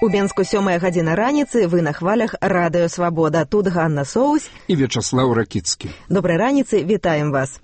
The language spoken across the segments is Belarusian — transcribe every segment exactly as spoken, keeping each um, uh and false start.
У Менску сёмая гадзіна раніцы, вы на хвалях Радыё Свабода. Тут Ганна Соусь і Вячаслаў Ракіцкі. Добрай раніцы, вітаем вас.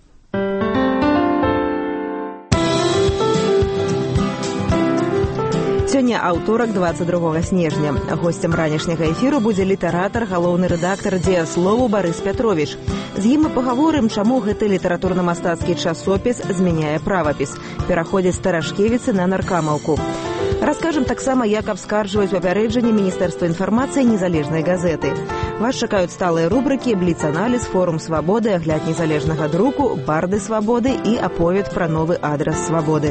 Сёння аўторак, дваццаць другога снежня. Госцем ранішняга эфіру будзе літаратар, галоўны рэдактар дзеяслову Барыс Пятровіч. З ім мы пагаворым, чаму гэты літаратурна-мастацкі часопіс змяняе правапіс, пераходзіць з Тарашкевіцы на Наркамаўку. Раскажам таксама, як абскарджваюць папярэджанне Міністэрства інфармацыі незалежнай газеты. Вас чакаюць сталыя рубрыкі «Бліц-аналіз», «Форум Свабоды», «Агляд незалежнага друку», «Барды Свабоды» і аповед пра новы адрас Свабоды.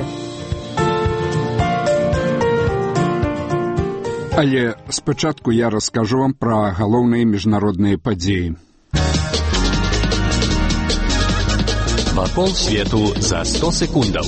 Але спачатку я раскажу вам пра галоўныя міжнародныя падзеі. Вакол свету за сто секундаў.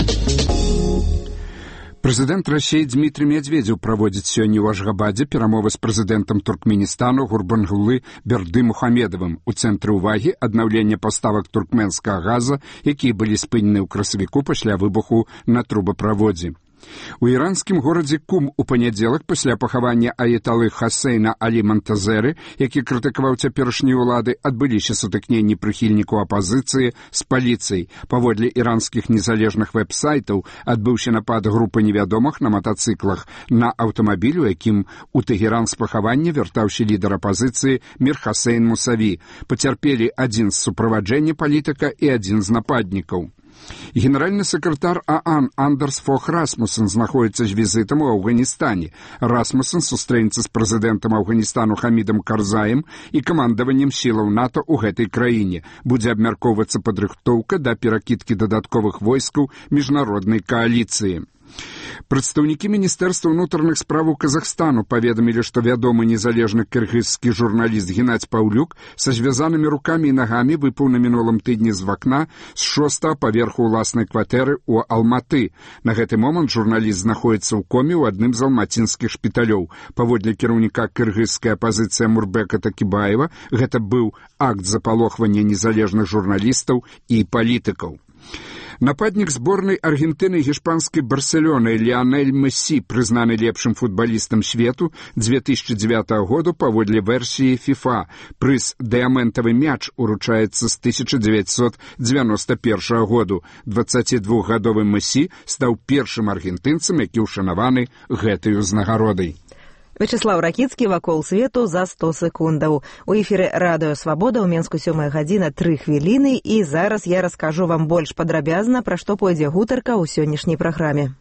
Прэзідэнт Расіі Дмітрый Медведзеў праводзіць сёння ў Ашгабадзе перамовы з прэзідэнтам Туркменістану Гурбангулы Бердымухамедовым. У цэнтры ўвагі аднаўлення паставак туркменскага газа, якія былі спынены ў красавіку пасля выбуху на трубаправодзе. У іранскім горадзе Кум у панядзелак пасля пахавання аяталы Хасейна Алі Монтазеры, які крытыкаваў цяперашнія ўлады, адбыліся сутыкненні прыхільнікаў апазіцыі з паліцыяй. Паводле іранскіх незалежных вэб-сайтаў адбыўся напад групы невядомых на матацыклах на аўтамабіль, у якім у Тэгеран з пахавання вяртаўся лідар апазіцыі Мір Хасейн Мусаві. Пацярпелі адзін з суправаджэння палітыка і адзін з нападнікаў. Генеральны сакратар ААН Андерс Фох Расмуссен знаходзіцца з візітам у Афганістане. Расмуссен сустрэнецца з прэзідэнтам Афганістану Хамідам Карзаем і камандаваннем сілаў НАТО ў гэтай краіне. Будзе абмяркоўвацца падрыхтоўка да перакідкі дадатковых войскаў міжнароднай кааліцыі. Прадстаўнікі Міністэрства ўнутраных справаў Казахстану паведамілі, што вядомы незалежны кыргызскі журналіст Геннадзь Паўлюк са звязанымі рукамі і нагамі выпаў на мінулым тыдні з вакна з шостага паверху ўласнай кватэры ў Алматы. На гэты момант журналіст знаходзіцца ў коме ў адным з алматинскіх шпіталёў. Паводле кіраўніка кыргызскай апазіцыі Мурбека Такібаева, гэта быў акт запалохвання незалежных журналістаў і палітыкаў. Нападнік зборнай Аргентыны і гішпанскай Барселоны Ліанель Мессі, прызнаны лепшым футбалістам свету дзве тысячы дзевятага году паводле версіі FIFA. Прыз «Дыямэнтавы мяч» уручаецца з тысяча дзевяцьсот дзевяноста першага году. дваццацідвухгадовы Мессі стаў першым аргентынцам, які ўшанаваны гэтай узнагародай. Вячаслаў Ракіцкі, вакол свету за сто секундаў. У эфіры Радыё Свабода ў Менску сёмая гадзіна тры хвіліны, і зараз я раскажу вам больш падрабязна, пра што пойдзе гутарка ў сённяшняй праграме.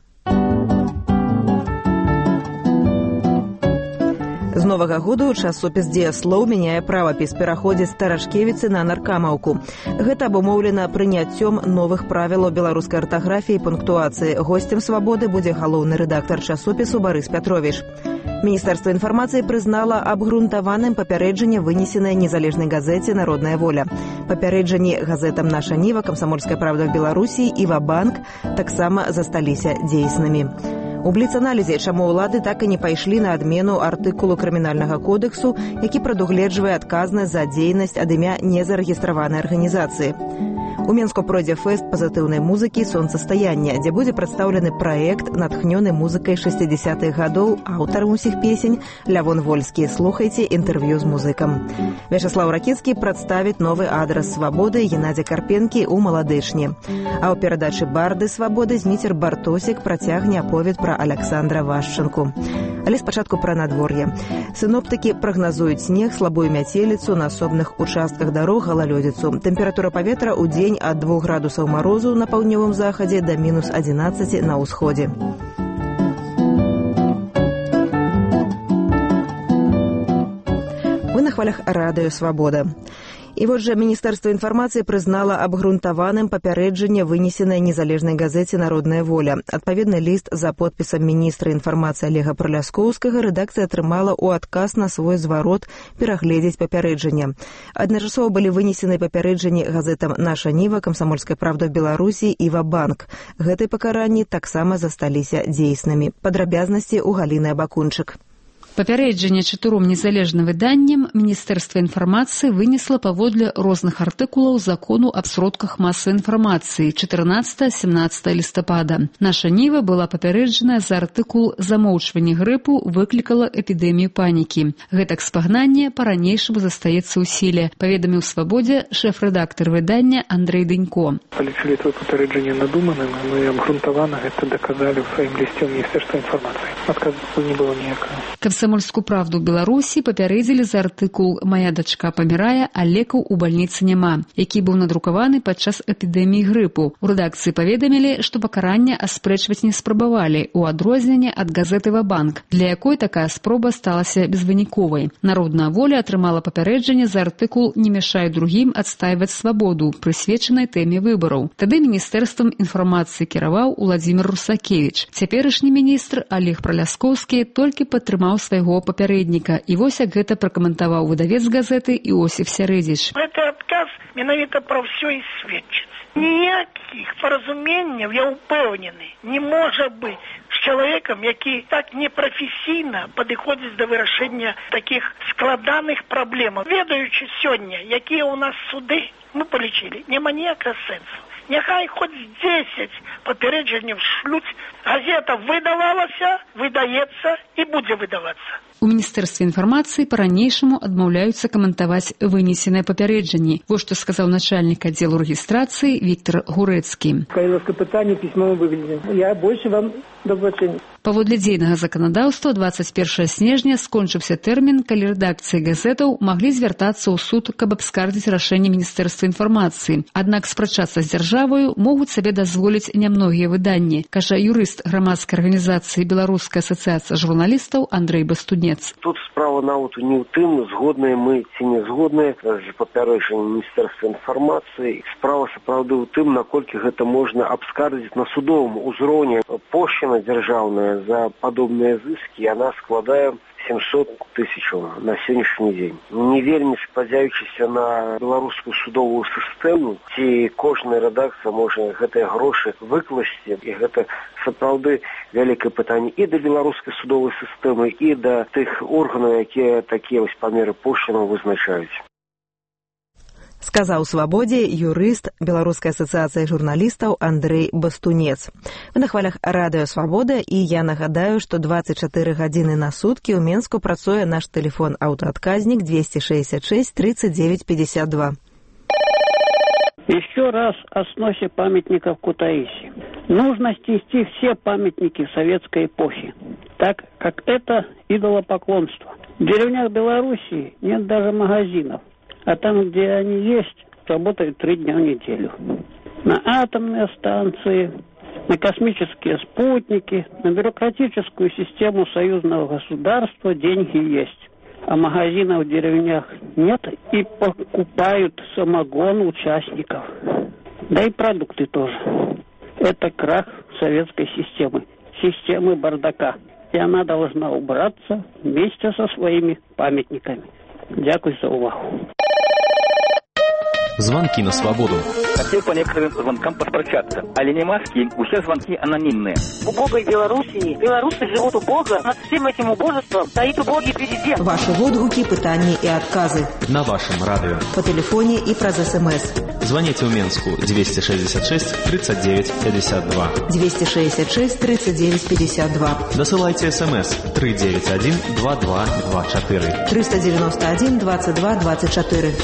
З новага году часопіс «Дзеяслоў» мяняе правапіс, пераходзіць з Тарашкевіцы на Наркамаўку. Гэта абумоўлена прыняццём новых правілаў беларускай артаграфіі і пунктуацыі. Госцем «Свабоды» будзе галоўны рэдактар часопісу Барыс Пятровіч. Міністэрства інфармацыі прызнала абгрунтаваным папярэджанне, вынесенае незалежнай газеце «Народная воля». Папярэджанні газетам «Наша Ніва», «Камсамольская правда» в Беларусі і «Ва-банк» таксама засталіся дзейснымі. У бліц-аналізе, чаму ўлады так і не пайшлі на адмену артыкулу крымінальнага кодексу, які прадугледжвае адказнасць за дзейнасць ад імя незарэгістраванай арганізацыі. У Менску пройдзе фэст пазітыўнай музыкі «Сонцастаянне», дзе будзе прадстаўлены праект, натхнёны музыкай шэсцідзесятых гадоў, аўтарам усіх песень Лявон Вольскі. Слухайце інтэрв'ю з музыкам. Вячаслаў Ракіцкі прадставіць новы адрас Свабоды Геннадзя Карпенкі ў Маладышні. А ў перадачы «Барды Свабоды» Зміцер Бартосік працягне аповед пра Аляксандра Вашчынку. Але спачатку пра надвор'е. Сіноптыкі прагназуюць снег, слабую мяцеліцу, на асобных участках дарог галалёдзіцу. Тэмпература паветра ў дзень ад двух градусаў марозу на паўднёвым захадзе да мінус адзінаццаць на ўсходзе. Вы на хвалях Радыё Свабода. І вось жа Міністэрства інфармацыі прызнала абгрунтаваным папярэджанне, вынесенае незалежнай газеце «Народная воля». Адпаведны ліст за подпісам міністра інфармацыі Олега Праляскоўскага рэдакцыя атрымала ў адказ на свой зварот перагледзець папярэджанне. Адначасова былі вынесены папярэджанні газетам «Наша Ніва», «Камсамольская правда» в Беларусі і «Ва-банк». Гэтыя пакаранні таксама засталіся дзейснымі. Падрабязнасці ў Галіны Абакунчык. Папярэджанне чатыром незалежным выданням Міністэрства інфармацыі вынесла паводле розных артыкулаў закону аб сродках масавай інфармацыі чатырнаццатага-семнаццатага лістапада. Наша Ніва была папярэджаная за артыкул «Замоўчванне грыпу выклікала эпідэмію панікі». Гэтак спагнанне па-ранейшаму застаецца ў сіле, паведаміў «Свабодзе» шэф-рэдактар выдання Андрэй Дынько. Палічылі твоё папярэджанне надуманым, мы абгрунтавана гэта даказалі ў сваім лісце ў Міністэрства інфармацыі. Адказу не было ніякага. «Камсамольскую правду» Беларусі папярэдзілі за артыкул «Мая дачка памірае, а лекаў у бальніцы няма», які быў надрукаваны падчас эпідэміі грыпу. У рэдакцыі паведамілі, што пакаранне аспрэчваць не спрабавалі, у адрозненне ад газеты «Ва-банк», для якой такая спроба сталася безвыніковай. Народная воля атрымала папярэджанне за артыкул «Не мешай другім адстайваць свабоду», прысвечанай тэме выбараў. Тады Міністэрствам інфармацыі кіраваў Уладзімір Русакевіч. Цяперашні міністр Олег Праляскоўскі толькі падтрымаў свайго папярэдніка. І вось як гэта пракаментаваў выдавец газеты Іосиф Сярэдзіч. Гэты адказ менавіта пра ўсё і сведчыць. Ніякіх паразуменняў, я ўпэўнены, не можа быць з чалавекам, які так непрафесійна падыходзіць да вырашэння такіх складаных праблемаў. Ведаючы сёння, якія ў нас суды, мы палічылі, няма ніякага сэнсу. Няхай хоць дзесяць папярэджанняў шлюць, газета выдавалася, выдаецца і будзе выдавацца. У Міністэрстве інфармацыі па-ранейшаму адмаўляюцца каментаваць вынесеныя папярэджанні. Вось што сказаў начальнік аддзелу рэгістрацыі Віктор Гурэцкі. Калі ласка, пытанне ў пісьмовым выглядзе. Я больше вам добрачэння. Паводле дзейнага заканадаўства дваццаць першага снежня скончыўся тэрмін, калі рэдакцыі газетаў маглі звяртацца ў суд, каб абскардзіць рашэнне Міністэрства інфармацыі. Аднак спрачацца з дзяржавою могуць сабе дазволіць нямногія выданні, кажа юрыст грамадскай арганізацыі Беларуская асацыяцыя журналістаў Андрэй Бастунец. Тут справа нават не ў тым, згодныя мы ці не згодныя з папярэджаннем Міністэрства інфармацыі. Справа сапраўды ў тым, наколькі гэта можна абскардзіць на судовым узроўні. Пошчына дзяржаўная за падобныя зыскі, яна складае семьсот тысячаў на сённяшні дзень. Не вельмі спадзяючыся на беларускую судовую сістэму, ці кожная рэдакцыя можа гэтыя грошы выкласці, і гэта сапраўды вялікае пытанне і да беларускай судовай сістэмы, і да тых органаў, якія такія вось памеры пошчынаў вызначаюць. Сказаў «Свабодзе» юрыст Беларускай асацыяцыі журналістаў Андрэй Бастунец. Вы на хвалях радыё «Свабода», і я нагадаю, што дваццаць чатыры гадзіны на суткі ў Менску працуе наш тэлефон аўтаадказнік двести шестьдесят шесть тридцать девять пятьдесят два. Еще раз о сносе памятников Кутаиси. Нужно снести все памятники советской эпохи, так как это идолопоклонство. В деревнях Белоруссии нет даже магазинов. А там, где они есть, работают три дня в неделю. На атомные станции, на космические спутники, на бюрократическую систему союзного государства деньги есть. А магазинов в деревнях нет, и покупают самогон участников. Да и продукты тоже. Это крах советской системы, системы бардака. И она должна убраться вместе со своими памятниками. Дякую за увагу. Звонки на свободу. Хотел по некоторым звонкам поспрощаться. Але не маски, все звонки анонимные. В убогой Белоруссии белорусы живут убого. Над всем этим убожеством стоит убогий президент. Ваши водгуки, пытания и отказы. На вашем радио. По телефоне и праз СМС. Звоните в Минску двести шестьдесят шесть тридцать девять пятьдесят два. двести шестьдесят шесть тридцать девять пятьдесят два. Досылайте СМС три девять один два два два четыре. триста девяносто один двадцать два двадцать четыре.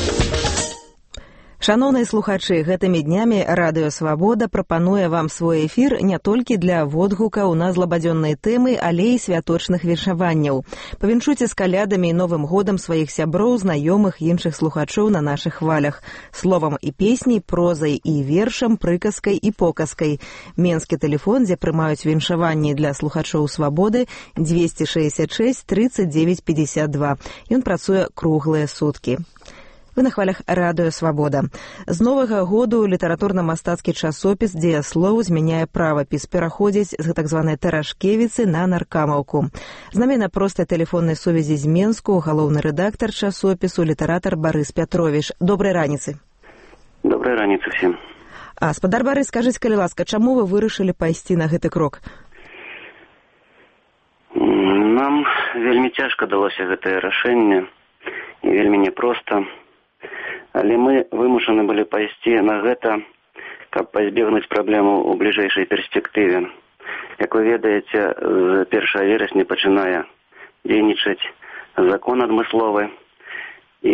Шановныя слухачы, гэтымі днямі радыё «Свабода» прапануе вам свой эфір не толькі для водгукаў на злабадзённыя тэмы, але і святочных віншаванняў. Павіншуйце з калядамі і Новым годам сваіх сяброў, знаёмых, іншых слухачоў на нашых хвалях. Словам і песняй, прозай і вершам, прыказкай і показкай. Менскі тэлефон, дзе прымаюць віншаванні для слухачоў «Свабоды» двести шестьдесят шесть тридцать девять пятьдесят два. Ён працуе круглыя суткі. Вы на хвалях радыё «Свабода». З новага году літаратурна-мастацкі часопіс «Дзеяслоў» змяняе правапіс, пераходзіць з так званай Тарашкевіцы на Наркамаўку. З намі на простай тэлефоннай сувязі з Менску галоўны рэдактар часопісу, літаратар Барыс Пятровіч. Добрай раніцы. Добрай раніцы всім. А, спадар Барыс, скажыце, калі ласка, чаму вы вырашылі пайсці на гэты крок? Нам вельмі цяжка далося гэтае рашэнне і вельмі няпроста. Але мы вымушаны былі пайсці на гэта, каб пазбегнуць праблему ў бліжэйшай перспектыве. Як вы ведаеце, з першага верасня пачынае дзейнічаць закон адмысловы, і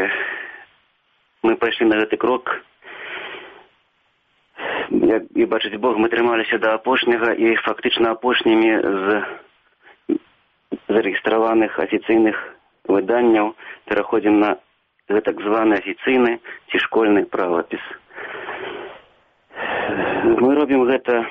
мы пайшлі на гэты крок. Як і бачыць Бог, мы трымаліся да апошняга, і фактычна апошнімі з зарэгістраваных афіцыйных выданняў пераходзім на так званы афіцыйны ці школьны правапіс. Мы робім гэта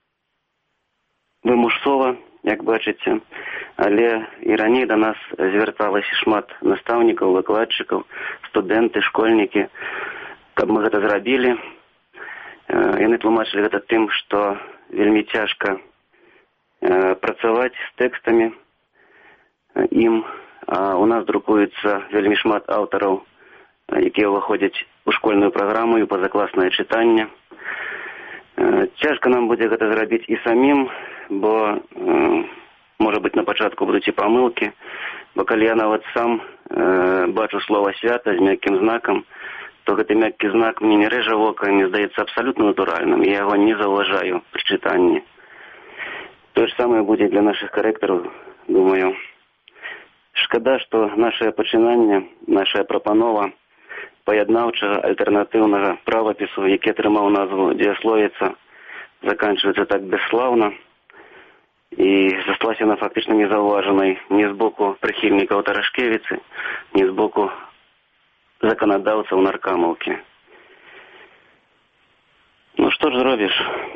вымушсова, як бачыце, але і раней да нас звярталася шмат настаўнікаў, выкладчыкаў, студэнты, школьнікі, каб мы гэта зрабілі. Яны тлумачылі гэта тым, што вельмі цяжка працаваць з тэкстамі ім, а у нас друкуецца вельмі шмат аўтараў, якія ўваходзяць у школьную праграму і пазакласнае чытанне. Цяжка нам будзе гэта зрабіць і самім, бо, можа быць, на пачатку будуць і памылкі, бо калі я нават сам бачу слова «свята» з мяккім знакам, то гэты мяккі знак мне не рэжа вока, мне здаецца абсалютна натуральным, я яго не заўважаю пры чытанні. Тое ж самае будзе для нашых карэктараў, думаю. Шкада, што нашае пачынанне, наша прапанова паяднаўчага альтэрнатыўнага правапісу, які атрымаў назву «Дзеясловіца», заканчваецца так бесслаўна, і засталася яна фактычна незаўважанай ні з боку прыхільнікаў Тарашкевіцы, ні з боку заканадаўцаў наркамаўкі. Ну што ж зробіш?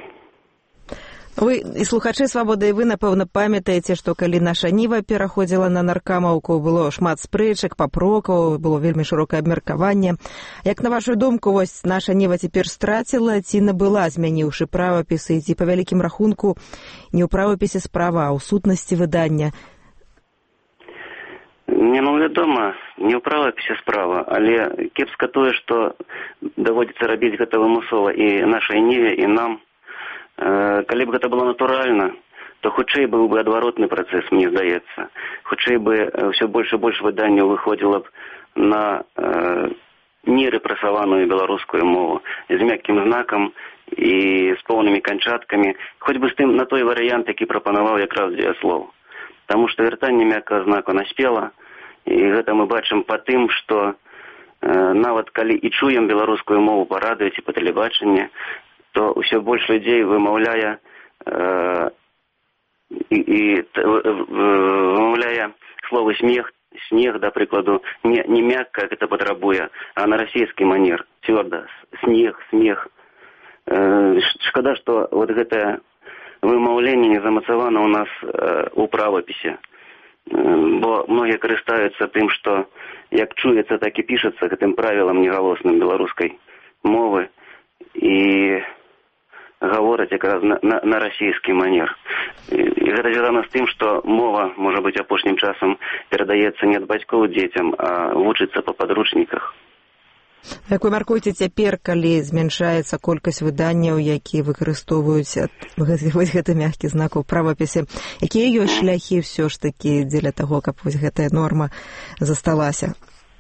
Вы і слухачы «Свабоды», і вы, напэўна, памятаеце, што калі наша Ніва пераходзіла на наркамаўку, было шмат спрэчак, папрокаў, было вельмі шырокае абмеркаванне. Як на вашу думку, вось наша Ніва цяпер страціла ці набыла, змяніўшы правапісы, ці па вялікім рахунку не ў правапісе справа, а ў сутнасці выдання? Не, ну, вядома, не ў правапісе справа, але кепска тое, што даводзіцца рабіць гэта вымусова і нашай Ніве, і нам. Калі б гэта было натуральна, то хутчэй быў бы адваротны працэс, мне здаецца. Хутчэй бы ўсё больш і больш выданняў выходзіла б на э, нерэпрэсаваную беларускую мову з мяккім знакам і з поўнымі канчаткамі, хоць бы з тым на той варыянт, які прапанаваў якраз дзеяслоў. Таму што вяртанне мяккага знаку наспела, і гэта мы бачым па тым, што э, нават калі і чуем беларускую мову па радыё ці па тэлебачанні, то ўсё больш людзей вымаўляе э, і, і вымаўляе словы смех, снег, да прыкладу, не, не мякка, як гэта патрабуе, а на расійскі манер, цвёрда, снег, смех. Э, шкада, што вот гэтае вымаўленне не замацавана ў нас э, у правапісе, э, бо многія карыстаюцца тым, што як чуецца, так і пішацца гэтым правілам негалосным беларускай мовы і гавораць якраз на, на, на расійскі манер. І, і гэта звязана з тым, што мова, можа быць, апошнім часам перадаецца не ад бацькоў дзецям, а вучыцца па падручніках. Як вы мяркуеце цяпер, калі змяншаецца колькасць выданняў, якія выкарыстоўваюць вось гэты мяккі знак у правапісе, якія ёсць шляхі ўсё ж такі дзеля таго, каб вось гэтая норма засталася?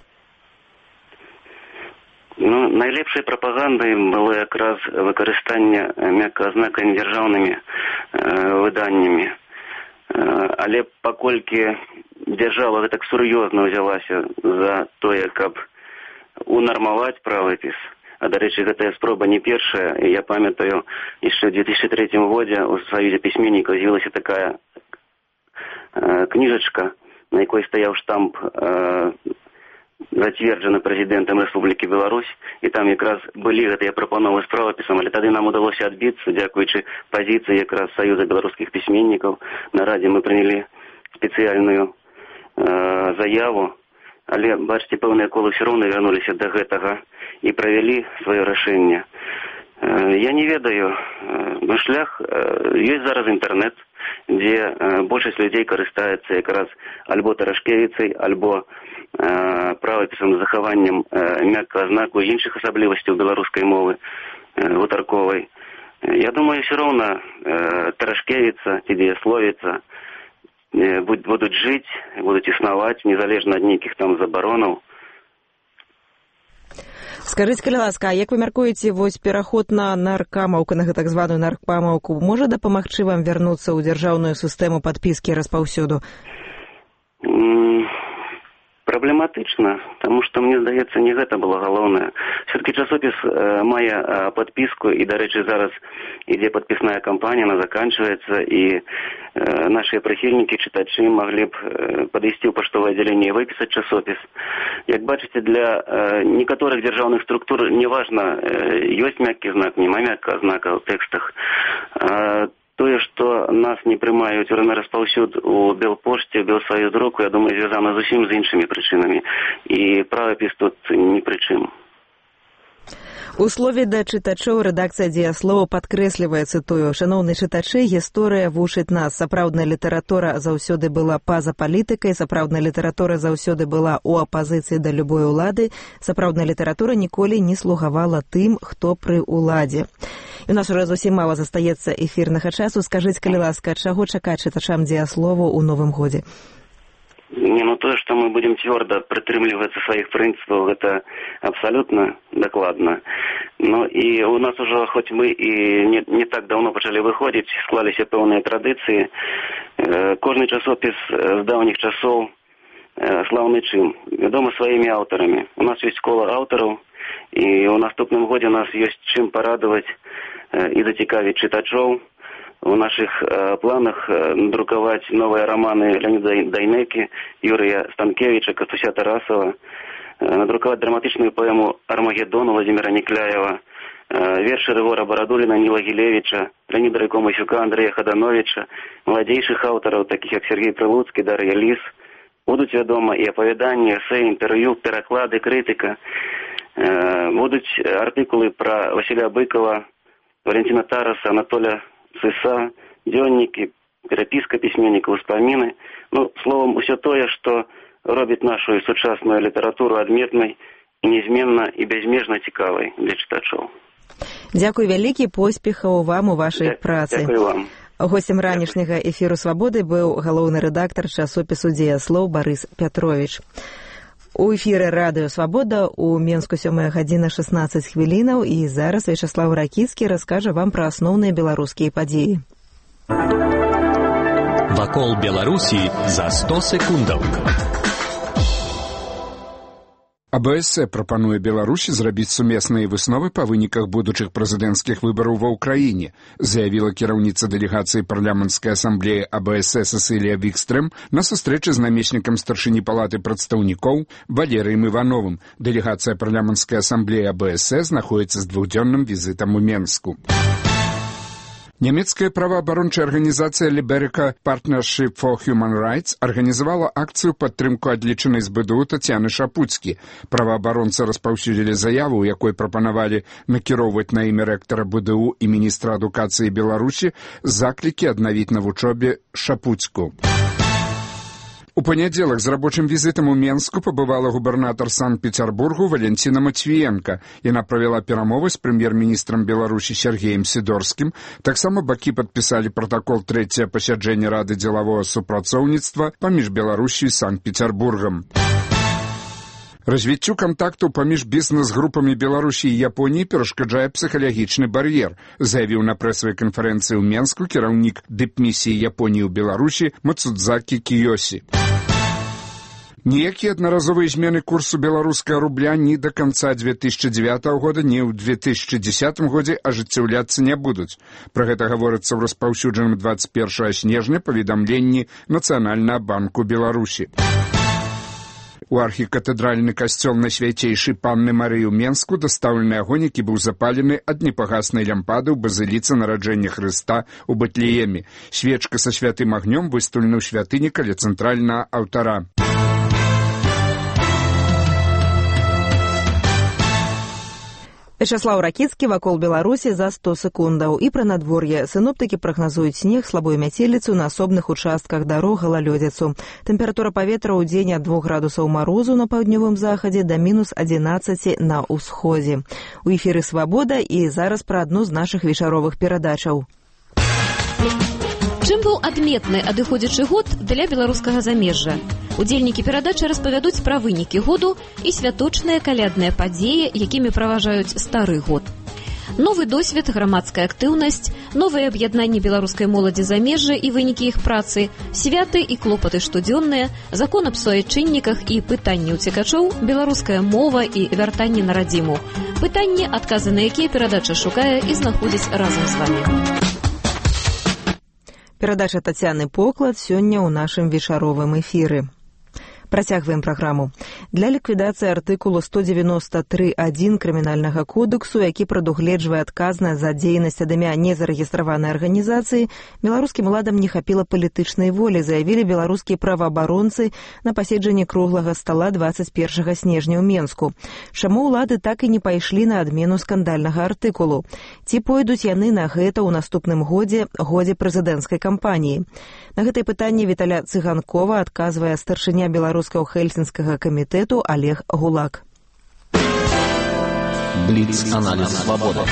Ну, найлепшай прапагандай было якраз выкарыстанне мяккага знака недзяржаўнымі э, выданнямі. Э, але паколькі дзяржава гэтак сур'ёзна ўзялася за тое, каб унармаваць правапіс, а, дарэчы, гэтая спроба не першая, я памятаю, яшчэ ў две тысячы трэцім годзе у Саюзе пісьменнікаў з'явілася такая э, кніжачка, на якой стаяў штамп э, зацверджаны прэзідэнтам Рэспублікі Беларусь, і там якраз былі гэтыя прапановы з правапісам, але тады нам удалося адбіцца, дзякуючы пазіцыі якраз Саюза беларускіх пісьменнікаў. На радзе мы прынялі спецыяльную э, заяву, але, бачыце, пэўныя колы ўсё роўна вярнуліся да гэтага і правялі сваё рашэнне. Э, я не ведаю, э, шлях, э, ёсць зараз інтэрнэт, дзе э, большасць людзей карыстаецца якраз альбо Тарашкевіцай, альбо э, правапісам з захаваннем э, мяккага знаку і іншых асаблівасцяў беларускай мовы э, гутарковай. Я думаю, ўсё роўна э, Тарашкевіца ці дзеясловіца будуць жыць, будуць існаваць незалежна ад нейкіх там забаронаў. Скажыце, калі ласка, а як вы мяркуеце, вось пераход на наркамаўку, на так званую наркамаўку, можа дапамагчы вам вярнуцца ў дзяржаўную сістэму падпіскі і распаўсюду? Mm. Праблематычна, таму што, мне здаецца, не гэта было галоўнае. Все-таки часопіс э, мае э, падпіску, і, дарэчы, зараз ідзе падпісная кампанія, она заканчваецца, і э, нашыя прыхільнікі, чытачы маглі б э, падысці ў паштовае аддзяленне і выпісаць часопіс. Як бачыце, для э, некаторых дзяржаўных структур неважна, э, ёсць мяккі знак, няма мяккага знака ў тэкстах. Э, Тое, што нас не прымаюць на распаўсюд у Белпошце, Белсаюздруку, я думаю, звязана зусім з іншымі прычынамі. І правапіс тут ні пры чым. У слове да чытачоў рэдакцыя «Дзеяслова» падкрэслівае, цытую: «Шаноўныя чытачы, гісторыя вучыць нас. Сапраўдная літаратура заўсёды была па-за палітыкай, сапраўдная літаратура заўсёды была ў апазіцыі да любой улады, сапраўдная літаратура ніколі не слугавала тым, хто пры ўладзе». І у нас уже зусім мала застаецца эфірнага часу. Скажыце, калі ласка, чаго чакаць чытачам «Дзеяслову» ў новым годзе? Не, ну тое, што мы будзем цвёрда прытрымлівацца сваіх прынцыпаў, гэта абсалютна дакладна. Ну і у нас ужо, хоць мы і не, не так даўно пачалі выходзіць, склаліся пэўныя традыцыі. Э, кожны часопіс з даўніх часоў э, слаўны чым. Вядома, сваімі аўтарамі. У нас ёсць кола аўтараў, і ў наступным годзе у нас ёсць чым парадаваць э, і зацікавіць чытачоў. У наших э, планах э, надрукаваць новыя раманы Леоніда Дайнекі, Юрыя Станкевіча, Кастуся Тарасова, э, надрукаваць драматычную паэму «Армагеддон» Владимира Некляева, э, вершы Рыгора Барадуліна, Ніла Гілевіча, Леоніда Райкомасюка, Андрэя Хадановіча, маладзейшых аўтараў, такіх як Сергей Прылуцкі, Дар'я Ліс. Будуць, вядома, і апавяданні, эсэ, інтэрв'ю, пераклады, крытыка. Э, будуць артыкулы пра Васіля Быкова, Валентина Тараса, Анатоля Цыса, дзённікі, перапіска пісьменніка, успаміны. Ну, словом, усё тое, што робіць нашу сучасную літаратуру адметнай і нязменна і бязмежна цікавай для чытачоў. Дзякуй вялікі, поспехаў вам у вашай працы. Дзякуй вам. Госцем ранішняга эфіру «Свабоды» быў галоўны рэдактар часопісу «Дзеяслоў» Барыс Пятровіч. У эфіры радыё «Свабода» у Менску сёмая гадзіна шаснаццаць хвілінаў, і зараз Вячаслаў Ракіцкі раскажа вам пра асноўныя беларускія падзеі. Вакол Беларусі за сто секундаў. А Бэ Эс Э прапануе Беларусі зрабіць сумесныя высновы па выніках будучых прэзідэнцкіх выбараў ва ўкраіне, заявіла кіраўніца дэлегацыі парламенцкай асамблеі А Бэ Эс Э Сесілія Вікстрэм на сустрэчы з намеснікам старшыні палаты прадстаўнікоў Валерыем Івановым. Дэлегацыя парламенцкай асамблеі А Бэ Эс Э знаходзіцца з двухдзённым візітам у Менску. Нямецкая праваабарончая арганізацыя Liberica Partnership for Human Rights арганізавала акцыю падтрымку адлічанай з Бэ Дэ У Тацяны Шапуцкі. Праваабаронцы распаўсюдзілі заяву, у якой прапанавалі накіроўваць на імя рэктара Бэ Дэ У і міністра адукацыі Беларусі заклікі аднавіць на вучобе Шапуцку. У панядзелак з рабочым візітам у Менску пабывала губернатар Санкт-Петербургу Валентина Матвіенка. Яна правяла перамовы з прэм'ер-міністрам Беларусі Сергеем Сідорскім. Таксама бакі падпісалі пратакол трэцяе пасяджэння Рады дзелавога супрацоўніцтва паміж Беларусю і Санкт-Петербургам. Развіццю кантактаў паміж бізнес-групамі Беларусі і Японіі перашкаджае псіхалагічны бар'ер, заявіў на прэсавай канферэнцыі ў Менску кіраўнік дыпмісіі Японіі ў Беларусі Мацудзакі Кіёсі. Ніякія аднаразовыя змены курсу беларускага рубля ні да канца две тысячи девятого года, ні ў две тысячи десятым годзе ажыццяўляцца не будуць. Пра гэта гаворыцца ў распаўсюджаным двадцать первого снежня паведамленні Нацыянальнага банку Беларусі. У архікатэдральны касцёл Найсвяцейшай Панны Марыі ў Менску дастаўлены агонь, які быў запалены ад непагаснай лямпады ў базыліцы нараджэння Хрыста ў Батлееме. Свечка са святым агнём выстаўлена ў святыні каля цэнтральнага алтара. Вячаслаў Ракіцкі, «Вакол Беларусі за сто секундаў». І пра надвор'е. Сіноптыкі прагназуюць снег, слабую мяцеліцу на асобных участках дарог, галалёдзіцу. Тэмпература паветра ў дзень ад двух градусаў марозу на паўднёвым захадзе да мінус адзінаццаці на ўсходзе. У эфіры «Свабода» і зараз пра адну з нашых вечаровых перадачаў. Чым быў адметны адыходзячы год для беларускага замежжа? Удзельнікі перадачы распавядуць пра вынікі году і святочныя калядныя падзеі, якімі праважаюць стары год. Новы досвед, грамадская актыўнасць, новыя аб'яднанні беларускай моладзі замежжа і вынікі іх працы, святы і клопаты штодзённыя, закон аб суайчынніках і пытанні ўцекачоў, беларуская мова і вяртанне на радзіму. Пытанні, адказы на якія перадача шукае і знаходзіць разам з вамі. Перадача Тацяны Поклад сёння ў нашым вечаровым эфіры. Працягваем праграму. Для ліквідацыі артыкулу сто девяносто три один крымінальнага кодексу, які прадугледжвае адказнасць за дзейнасць ад імя незарэгістраванай арганізацыі, беларускім уладам не хапіла палітычнай волі, заявілі беларускія праваабаронцы на паседжанні круглага стала двадцать первага снежня ў Менску. Чаму ўлады так і не пайшлі на адмену скандальнага артыкулу? Ці пойдуць яны на гэта ў наступным годзе, годзе прэзідэнцкай кампаніі? На гэтае пытанне Віталя Цыганкова адказвае старшыня беларускага Хельсінскага камітэту Олег Гулак. Бліц-аналіз свабоды.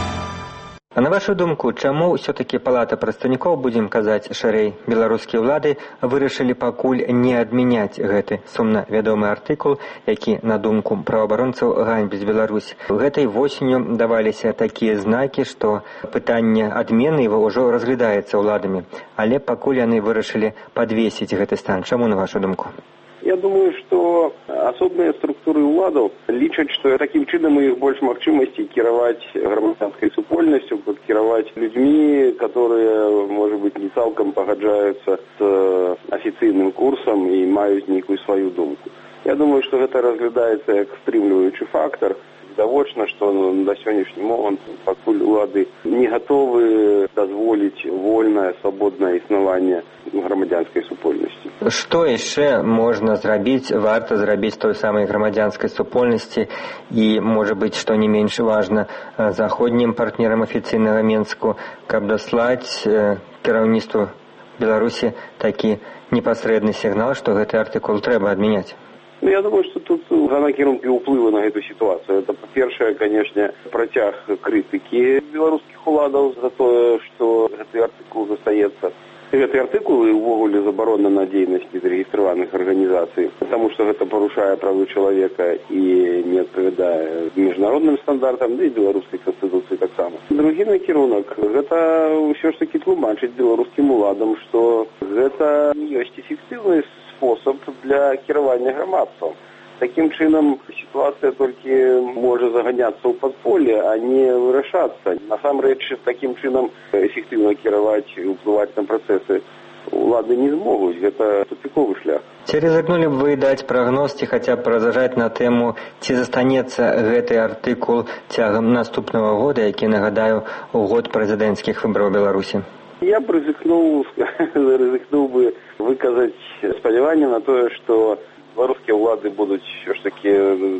А на вашу думку, чаму ўсё-такі палата прадстаўнікоў, будзем казаць шырэй, беларускія ўлады вырашылі пакуль не адмяняць гэты сумна вядомы артыкул, які, на думку праваабаронцаў, ганьбіць Беларусь. Гэтай восенню даваліся такія знакі, што пытанне адмены его ўжо разглядаецца ўладамі, але пакуль яны вырашылі падвесіць гэты стан. Чаму, на вашу думку? Я думаю, што асобныя структуры ўладаў лічаць, што такім чынам у іх больш магчымасці кіраваць грамадзянскай супольнасцю, кіраваць людзьмі, которые, можа быць, не цалкам пагаджаюцца з афіцыйным курсам і маюць нейкую сваю думку. Я думаю, што гэта разглядаецца як стрымліваючы фактор. Відавочна, што на сённяшні момант пакуль улады не гатовы дазволіць вольнае, свабоднае існаванне грамадзянскай супольнасці. Што яшчэ можна зрабіць, варта зрабіць той самай грамадзянскай супольнасці і, можа быць, што не менш важна, заходнім партнерам афіцыйнага Менску, каб даслаць кіраўніцтву Беларусі такі непасрэдны сігнал, што гэты артыкул трэба адмяняць? Ну, я думаю, что тут за накірункі ўплыву на эту ситуацию. Это, по-першае, конечно, працяг критики белорусских уладаў за то, что гэты артыкул застаецца. Гэты артыкул і ўвогуле забарона на дзейнасць незарэгістраваных арганізацый, потому что гэта парушае правы чалавека і не адпавядае міжнародным стандартам, да і беларускай канстытуцыі таксама. Другі накірунак гэта ўсё ж таки тлумачыць беларускім уладам, што гэта не ёсць эфектыўны спосаб для кіравання грамадствам. Такім чынам сітуацыя толькі можа заганяцца ў падполле, а не вырашацца. Насамрэч, такім чынам эфектыўна кіраваць і ўплываць на працэсы улады не змогуць. Гэта тупіковы шлях. Ці рызыкнулі б вы даць прагноз, ці хаця б разважаць на тэму, ці застанецца гэты артыкул цягам наступнага года, які, нагадаю, у год прэзідэнцкіх выбараў Беларусі? Я б рызыкнуў, рызыкнуў бы выказаць спадзяванне на тое, што беларускія ўлады будуць ўсё ж такі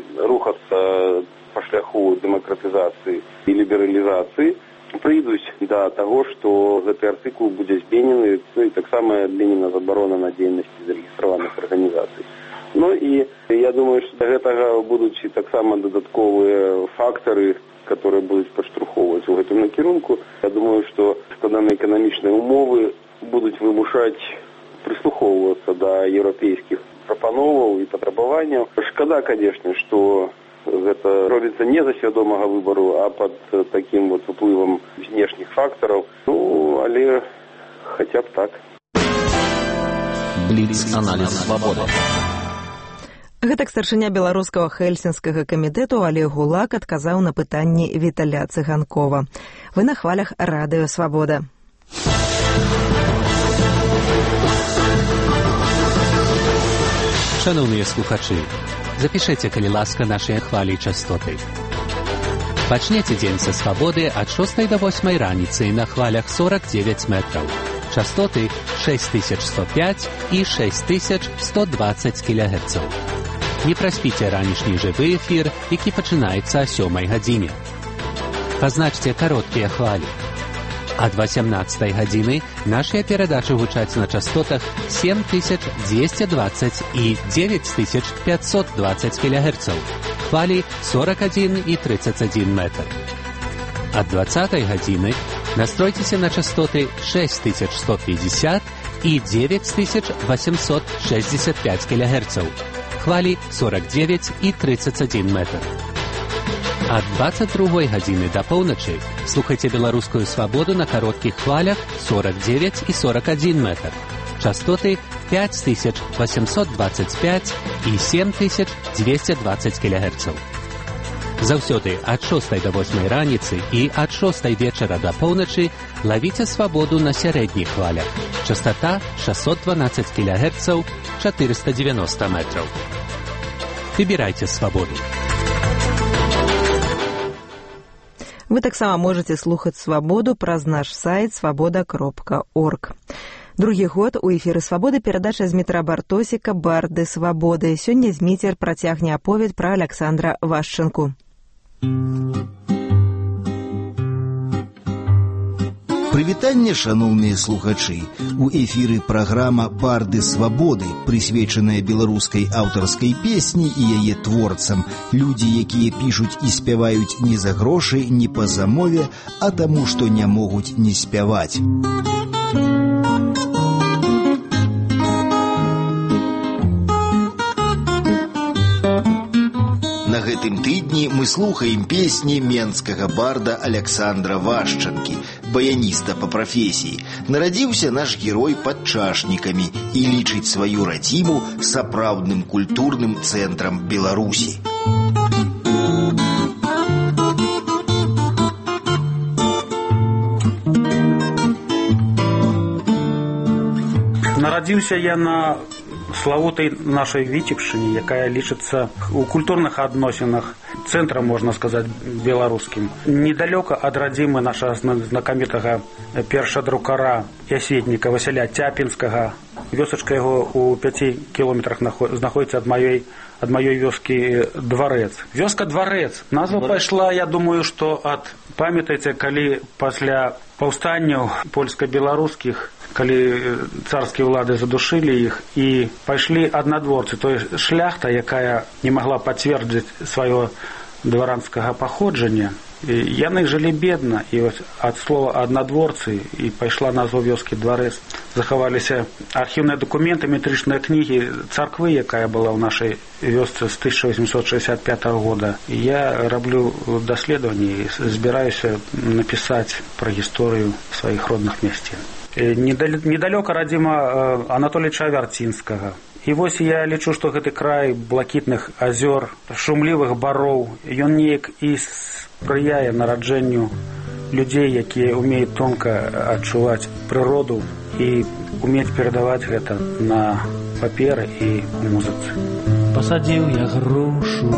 рухацца па шляху дэмакратызацыі і лібералізацыі, прыйдуць да таго, што гэты артыкул будзе зменены, ну і таксама адменена забарона на дзейнасць зарэгістраваных арганізацый. Ну і я думаю, што да гэтага будуць і таксама дадатковыя фактары, которые будуць падштурхоўваць у гэтым накірунку. Я думаю, што складаныя эканамічныя умовы будуць вымушаць прыслухоўвацца да еўрапейскіх прапановаў і патрабаванняў. Шкада, конечно, што гэта робіцца не за свядомага выбару, а пад такім вот уплывам знешніх фактараў. Ну, але хаця б так. Бліц-аналіз свабоды. Гэтак старшыня беларускага Хельсінскага камітэту Олег Гулак адказаў на пытанні Віталя Цыганкова. Вы на хвалях Радыё Свабода. Шановныя слухачы, запішыце, калі ласка, нашыя хвалі і частоты. Пачнеце дзень са свабоды ад шостай да восьмай раніцы на хвалях сорок девять метраў. Частоты шесть тысяч сто пять і шесть тысяч сто двадцать кілогерцаў. Не праспіце ранішні жывы эфір, які пачынаецца о сёмай гадзіне. Пазначце кароткія хвалі. Ад восемнадцатай гадзіны нашыя перадачы гучаць на частотах семь тысяч двести двадцать і девять тысяч пятьсот двадцать кілогерцаў. Хвалі сорок один і тридцать один метр. Ад двадцатай гадзіны Настройцеся на частоты шесть тысяч сто пятьдесят и девять тысяч восемьсот шестьдесят пять килогерцев. Хвали сорок девять и тридцать один метр. От двадцать другой гадзіны до полночи слухайте белорусскую свободу на коротких хвалях сорок девять и сорок один метр. Частоты пять тысяч восемьсот двадцать пять и семь тысяч двести двадцать килогерцев. Заўсёды ад шостай до восьмай раніцы і ад шостай вечара до полночи ловите свободу на сярэдніх хвалях. Частота шестьсот двенадцать килогерцев, четыреста девяносто метров. Выбирайте свободу. Вы таксама можете слухаць свабоду праз наш сайт свабода кропка орг. Другі год у эфіры свабоды перадача з Дмітра Бартосіка «Барды свабоды». Сёння Зміцер працягне аповед пра Аляксандра Вашчынку. Прывітанне, шаноўныя слухачы. У эфіры праграма «Барды свабоды», прысвечаная беларускай аўтарскай песні і яе творцам. Людзі, якія пішуць і спяваюць не за грошы, не па замове, а таму, што не могуць не спяваць. На гэтым тыдні мы слухаем песні менскага барда Аляксандра Вашчанкі, баяніста па прафесіі. Нарадзіўся наш герой пад Чашнікамі і лічыць сваю радзіму сапраўдным культурным цэнтрам Беларусі. Нарадзіўся я на славутай нашай Віцебшчыне, якая лічыцца у культурных адносінах цэнтрам, можна сказаць, беларускім. Недалёка ад радзімы нашага знакамітага першадрукара і асветніка Васіля Цяпінскага. Вёсачка яго у пяці кіламетрах знаходзіцца ад маёй ад маёй вёскі Дварэц. Вёска Дварэц. Назва пайшла, я думаю, што ад, памятаеце, калі пасля паўстанняў польска-беларускіх, калі царскія ўлады задушылі іх і пайшлі аднадворцы, то есть шляхта, якая не магла пацвердзіць сваё дваранскага паходжання, яны жылі бедна, і вось ад слова аднадворцы і пайшла назва вёскі Дварэц. Захаваліся архіўныя дакументы, метрычныя кнігі царквы, якая была ў нашай вёсцы з тысяча восемьсот шестьдесят пятого года. І я раблю даследаванні і збіраюся напісаць пра гісторыю сваіх родных мясцін. Недалёка радзіма Анатоліча Вярцінскага. І вось я лічу, што гэты край блакітных азёр, шумлівых бароў, ён неяк і спрыяе нараджэнню людзей, якія умеюць тонка адчуваць прыроду і умець перадаваць гэта на паперы і музыцы. Пасадзіў я грушу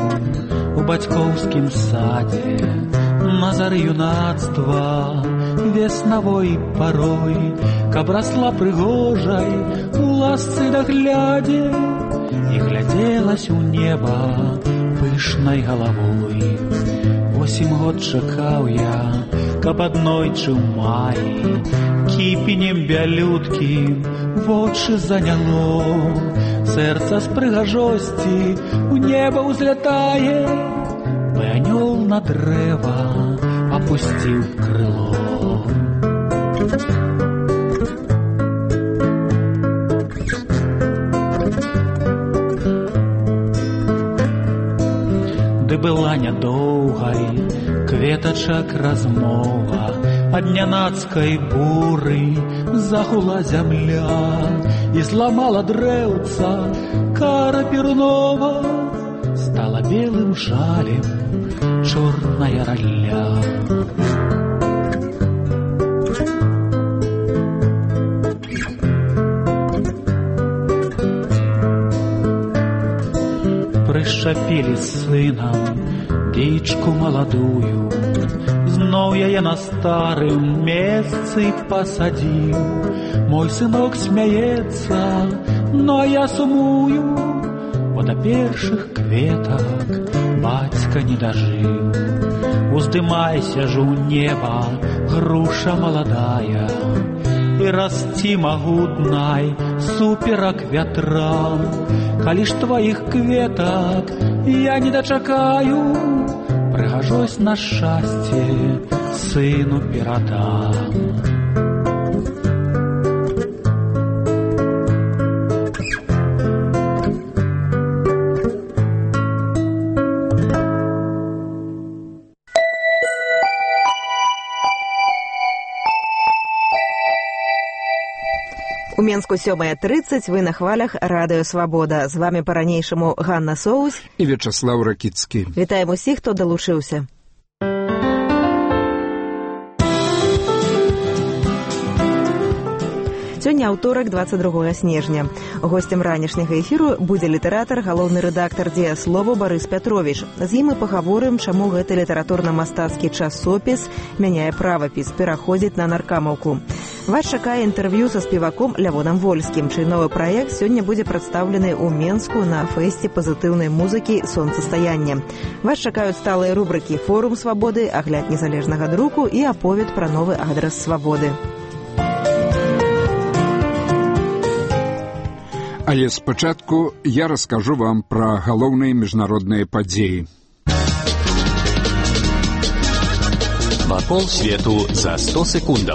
у бацькоўскім садзе на зары юнацтва веснавой парой, каб расла прыгожай у ласцы даглядзе і глядзелась у неба пышнай галавой. Восем год чакаў я, каб аднойчы ў маі кіпенем бялюткім вочы заняло. Сэрца з прыгажосці у неба ўзлятае, бы анёл на дрэва опусціў крыло. Ды была нядоўгай кветачак размова, ад нянацкай буры загула зямля і зламала дрэўца кара пернова, стала белым жалем чорная ралля. Прышчапілі сынам дзічку маладую, зноў яе на старым месцы пасадзіў. Мой сынок смяецца, но я сумую, бо да першых кветак бацька не дажыў. Уздымайся ж у неба, груша маладая, і расці магутнай суперак вятрам. Калі ж тваіх кветак я не дачакаю, прыгажусь на шчасце сыну перадам. У Менску сёмая тридцать, вы на хвалях Радыё Свабода. З вами па-ранейшаму Ганна Соус і Вячаслаў Ракіцкі. Вітаем усіх, хто далучыўся. Сёння аўторак, двадцать другое снежня. Госцем ранішняга эфіру будзе літаратар, галоўны рэдактар «Дзеяслову» Барыс Пятровіч. З ім мы пагаворым, чаму гэты літаратурна-мастацкі часопіс мяняе правапіс, пераходзіць на наркамаўку. Вас чакае інтэрв'ю са спеваком Лявонам Вольскім, чый новы праект сёння будзе прадстаўлены ў Менску на фэсце пазітыўнай музыкі «Сонцастаянне». Вас чакаюць сталыя рубрыкі «Форум свабоды», агляд незалежнага друку і аповед пра новы адрас свабоды. Але спачатку я раскажу вам пра галоўныя міжнародныя падзеі. Вакол свету за сто секундаў.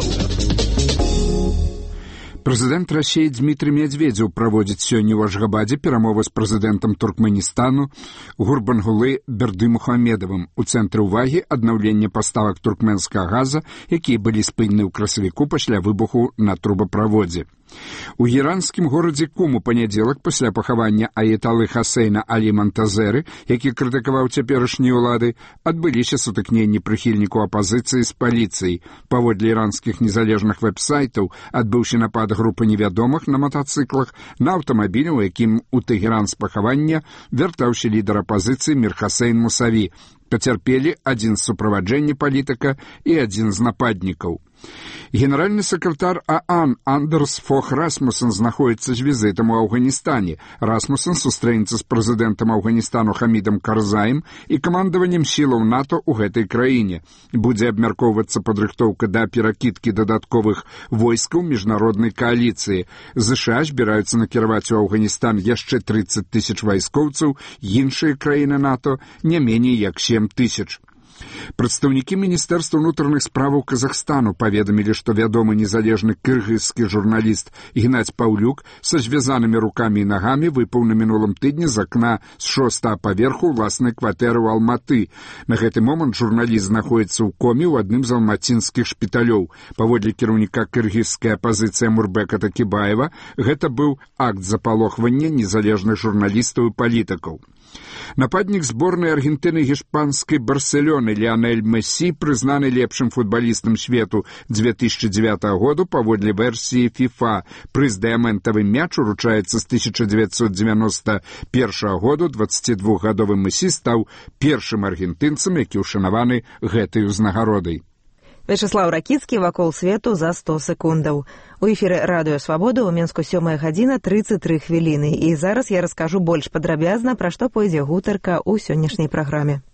Прэзідэнт Расіі Дмітрый Медведзеў праводзіць сёння ў Ашгабадзе перамовы з прэзідэнтам Туркменістану Гурбангулы Бердымухамедовым у цэнтры ўвагі аднаўлення паставак туркменскага газа, якія былі спынены ў красавіку пасля выбуху на трубаправодзе. У іранскім горадзе Кум у панядзелак пасля пахавання аяталы Хасейна Алі Мантазеры, які крытыкаваў цяперашнія ўлады, адбыліся сутыкненні прыхільнікаў апазіцыі з паліцыяй. Паводле іранскіх незалежных вэб-сайтаў адбыўся напад групы невядомых на матацыклах на аўтамабілі, у якім у Тэгеран з пахавання вяртаўся лідар апазіцыі Мір Хасейн Мусаві. Пацярпелі адзін з суправаджэння палітыка і адзін з нападнікаў. Генеральны сакратар ААН Андерс Фох Расмуссен знаходіцца з візітам у Афганістане. Расмуссен сустрэнецца з прэзідэнтам Афганістану Хамідам Карзаем і камандаваннем сілаў НАТО ў гэтай краіне. Будзе абмяркоўвацца падрыхтоўка да перакідкі дадатковых войскаў міжнароднай кааліцыі. ЗША збіраюцца накіраваць у Афганістан яшчэ тридцать тысяч вайскоўцаў, іншыя краіны НАТО не меней як семь тысяч. Прадстаўнікі Міністэрства ўнутраных справаў Казахстану паведамілі, што вядомы незалежны кыргызскі журналіст Геннадзь Паўлюк са звязанымі рукамі і нагамі выпаў на мінулым тыдні з акна з шостага паверху ўласнай кватэры ў Алматы. На гэты момант журналіст знаходіцца ў коме ў адным з алмацінскіх шпіталёў. Паводле кіраўніка кыргызскай апазіцыі Мурбека Такібаева, гэта быў акт запалохвання незалежных журналістаў і палітыкаў. Нападнік зборнай Аргентыны гішпанскай Барселоны Ліанель Мессі прызнаны лепшым футбалістам свету две тысячи девятого году паводле версіі FIFA. Прыз дыямэнтавы мяч уручаецца з тысяча девятьсот девяносто первого году. дваццацідвухгадовы Мессі стаў першым аргентынцам, які ўшанаваны гэтай узнагародай. Вячаслаў Ракіцкі, вакол свету за сто секундаў. У эфіры Радыё Свабода ў Менску сёмая гадзіна тридцать три хвіліны. І зараз я раскажу больш падрабязна, пра што пойдзе гутарка ў сённяшняй праграме.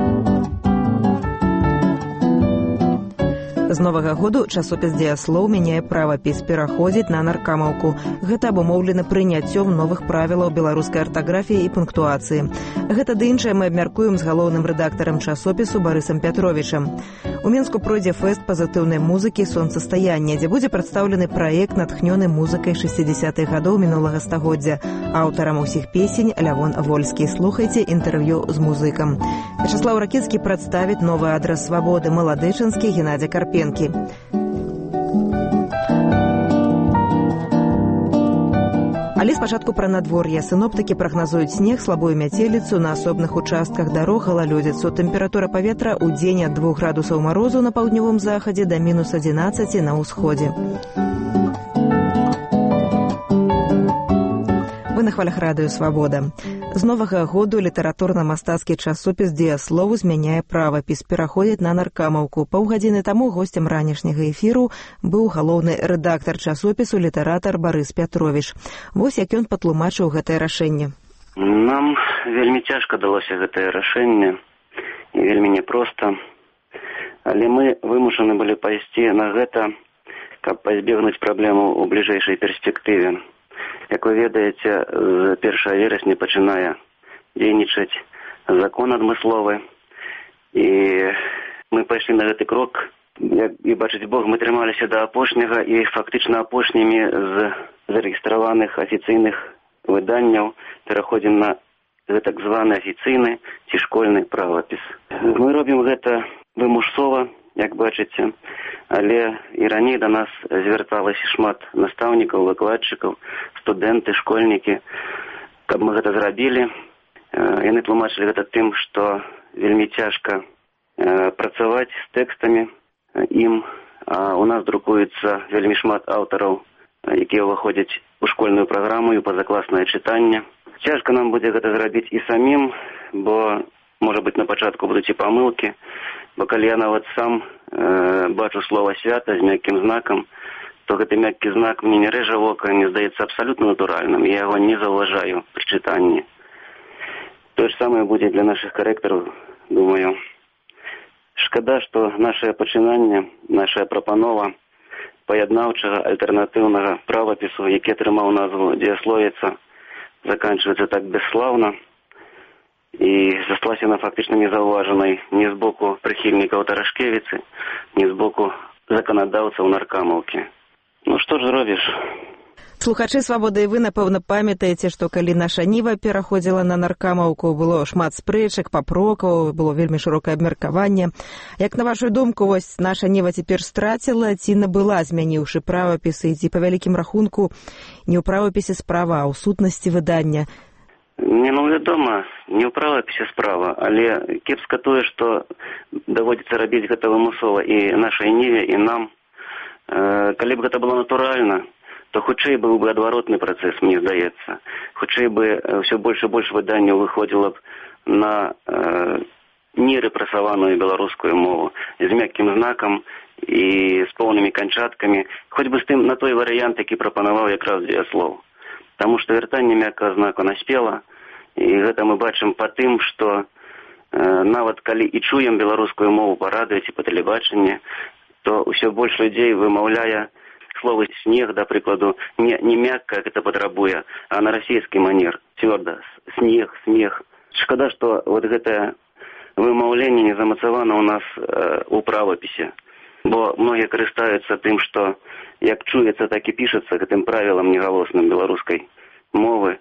З новага году часопіс «Дзеяслоў» мяняе правапіс, пераходзіць на наркамаўку. Гэта абумоўлена прыняццём новых правілаў беларускай артаграфіі і пунктуацыі. Гэта ды іншае мы абмяркуем з галоўным рэдактарам часопісу Барысам Пятровічам. У Менску пройдзе фэст пазітыўнай музыкі «Сонцастаянне», дзе будзе прадстаўлены праект, натхнёны музыкай шэсцідзесятых гадоў мінулага стагоддзя. Аўтарам усіх песень Лявон Вольскі. Слухайце інтэрв'ю з музыкам. Вячаслаў Ракіцкі прадставіць новы адрас свабоды Маладычынскі Геннадзя Карпенкі. Але спачатку пра надвор'е. Сіноптыкі прагназуюць снег, слабую мяцеліцу на асобных участках дарог, галалёдзіцу. Тэмпература паветра ў дзень ад двух градусаў марозу на паўднёвым захадзе да мінус адзінаццаць на ўсходзе. Вы на хвалях Радыё Свабода. З новага году літаратурна-мастацкі часопіс «Дзеяслову» змяняе правапіс, пераходзіць на наркамаўку. Паўгадзіны таму госцем ранішняга эфіру быў галоўны рэдактар часопісу літаратар Барыс Пятровіч. Вось як ён патлумачыў гэтае рашэнне. Нам вельмі цяжка далося гэтае рашэнне і вельмі няпроста, але мы вымушаны былі пайсці на гэта, каб пазбегнуць праблему ў бліжэйшай перспектыве. Як вы ведаеце, з першага верасня пачынае дзейнічаць закон адмысловы, і мы пайшлі на гэты крок Як і бачыць Бог, мы трымаліся да апошняга, і фактычна апошнімі з зарэгістраваных афіцыйных выданняў пераходзім на так званы афіцыйны ці школьны правапіс. Мы робім гэта вымушсова, як бачыце, але і раней да нас звярталася шмат настаўнікаў, выкладчыкаў, студэнты, школьнікі. Каб мы гэта зрабілі, яны тлумачылі гэта тым, што вельмі цяжка працаваць з тэкстамі ім, а у нас друкуецца вельмі шмат аўтараў, якія ўваходзяць у школьную праграму і пазакласнае чытанне. Цяжка нам будзе гэта зрабіць і самім, бо, можа быць, на пачатку будуць і памылкі, бо калі я нават сам э, бачу слова «свята» з мяккім знакам, то гэты мяккі знак мне не рэжа вока, мне здаецца абсалютна натуральным, я яго не заўважаю пры чытанні. Тое ж самае будзе для нашых карэктараў, думаю. Шкада, што нашае пачынанне, нашая прапанова паяднаўчага альтэрнатыўнага правапісу, які атрымаў назву «Дзеясловіца», заканчивается так бесславно, и засталась она фактично незауваженной ни с боку прихильников Тарашкевицы, ни с боку законодавцев Наркамаўкі. Ну что ж зробіш? Слухачы «Свабоды», і вы, напэўна, памятаеце, што калі наша Ніва пераходзіла на Наркамаўку, было шмат спрэчак, папрокаў, было вельмі шырокае абмеркаванне. Як на вашу думку, вось наша Ніва цяпер страціла ці набыла, змяніўшы правапісы, ці па вялікім рахунку не ў правапісе справа, а ў сутнасці выдання? Не, ну, вядома, не ў правапісе справа, але кепска тое, што даводзіцца рабіць гэта вымусова і нашай Ніве, і нам. Э, калі б гэта было натуральна, то хутчэй быў бы адваротны працэс, мне здаецца. Хутчэй бы ўсё больш і больш выданняў выходзіла б на э, нерэпрэсаваную беларускую мову з мяккім знакам і з поўнымі канчаткамі, хоць бы з тым на той варыянт, які прапанаваў якраз дзеяслоў. Таму што вяртанне мяккага знаку наспела, і гэта мы бачым па тым, што э, нават калі і чуем беларускую мову па радыё ці па тэлебачанні, то ўсё больш людзей вымаўляе слово «снег», да прикладу, не, не мягко, как это потребуя, а на российский манер, твердо, снег, смех. Шкода, что вот это вымаўленне не замацавано у нас э, у правописи, бо многие карыстаюцца тым, что як чуецца, так и пишется гэтым правилам негалосным беларускай мовы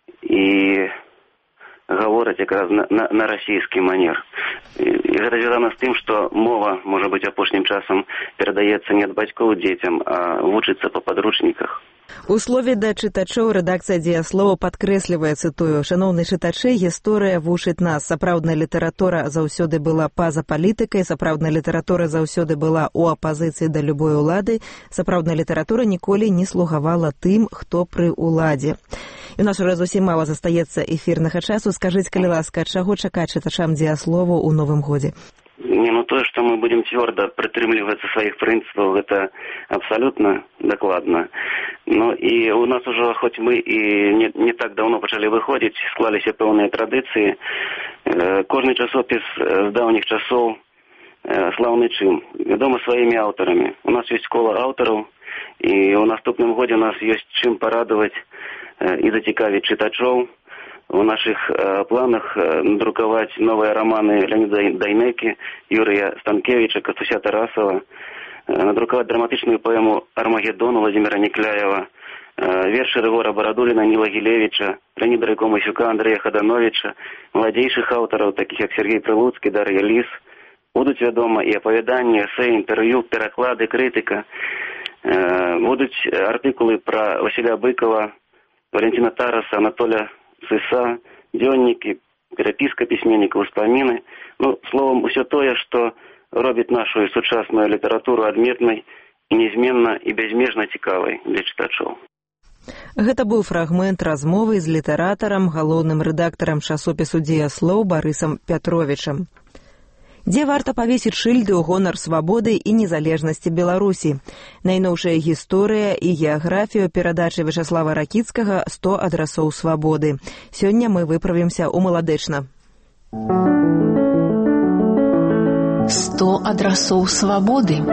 и гавораць якраз на, на, на расійскі манер. І, і гэта звязана з тым, што мова, можа быць, апошнім часам перадаецца не ад бацькоў дзецям, а вучыцца па падручніках. У слове да чытачоў рэдакцыя «Дзеяслова» падкрэслівае, цытую: «Шаноўны чытачы, гісторыя вучыць нас. Сапраўдная літаратура заўсёды была па-за палітыкай, сапраўдная літаратура заўсёды была ў апазіцыі да любой улады, сапраўдная літаратура ніколі не слугавала тым, хто пры ўладзе». І у нас уже зусім мала застаецца эфірнага часу. Скажыце, калі ласка, чаго чакаць чытачам «Дзеяслову» ў новым годзе? Не, ну то, что мы будем твердо прытрымлівацца своих принципов, это абсолютно докладно. Ну и у нас уже, хоть мы и не, не так давно почали выходить, склаліся пэўныя традыцыі. Э, кожны часопіс з даўніх часоў э, слаўны чым, вядома сваімі аўтарамі. У нас есть школа аўтараў, і ў наступным годзе у нас есть чым парадаваць э, і зацікавіць чытачоў. У наших э, планах э, надрукаваць новыя романы Леоніда Дайнекі, Юрыя Станкевича, Кастуся Тарасова, э, надрукаваць драматычную поэму «Армагеддон» Владимира Никляева, э, вершы Рыгора Барадуліна, Ніла Гілевіча, Леоніда Райкомасюка, Андрэя Хадановича, маладзейшых аўтараў, такіх як Сергей Прылуцкі, Дар'я Ліс. Будуць, вядома, і апавяданні, эсэ, інтэрв'ю, пераклады, крытыка. Э, будуць артыкулы пра Васіля Быкова, Валентина Тараса, Анатоля Сыса, дзённікі, перапіска пісьменніка, успаміны. Ну, словом, усё тое, што робіць нашу сучасную літаратуру адметнай і нязменна і бязмежна цікавай для чытачоў. Гэта быў фрагмент размовы з літаратарам, галоўным рэдактарам часопісу «Дзеяслоў» Барысам Пятровічам. Дзе варта павесіць шыльды ў гонар свабоды і незалежнасці Беларусі. Найноўшая гісторыя і геаграфію перадачы Вячаслава Ракіцкага «сто адрасоў свабоды». Сёння мы выправімся ў Маладэчна. сто адрасоў свабоды.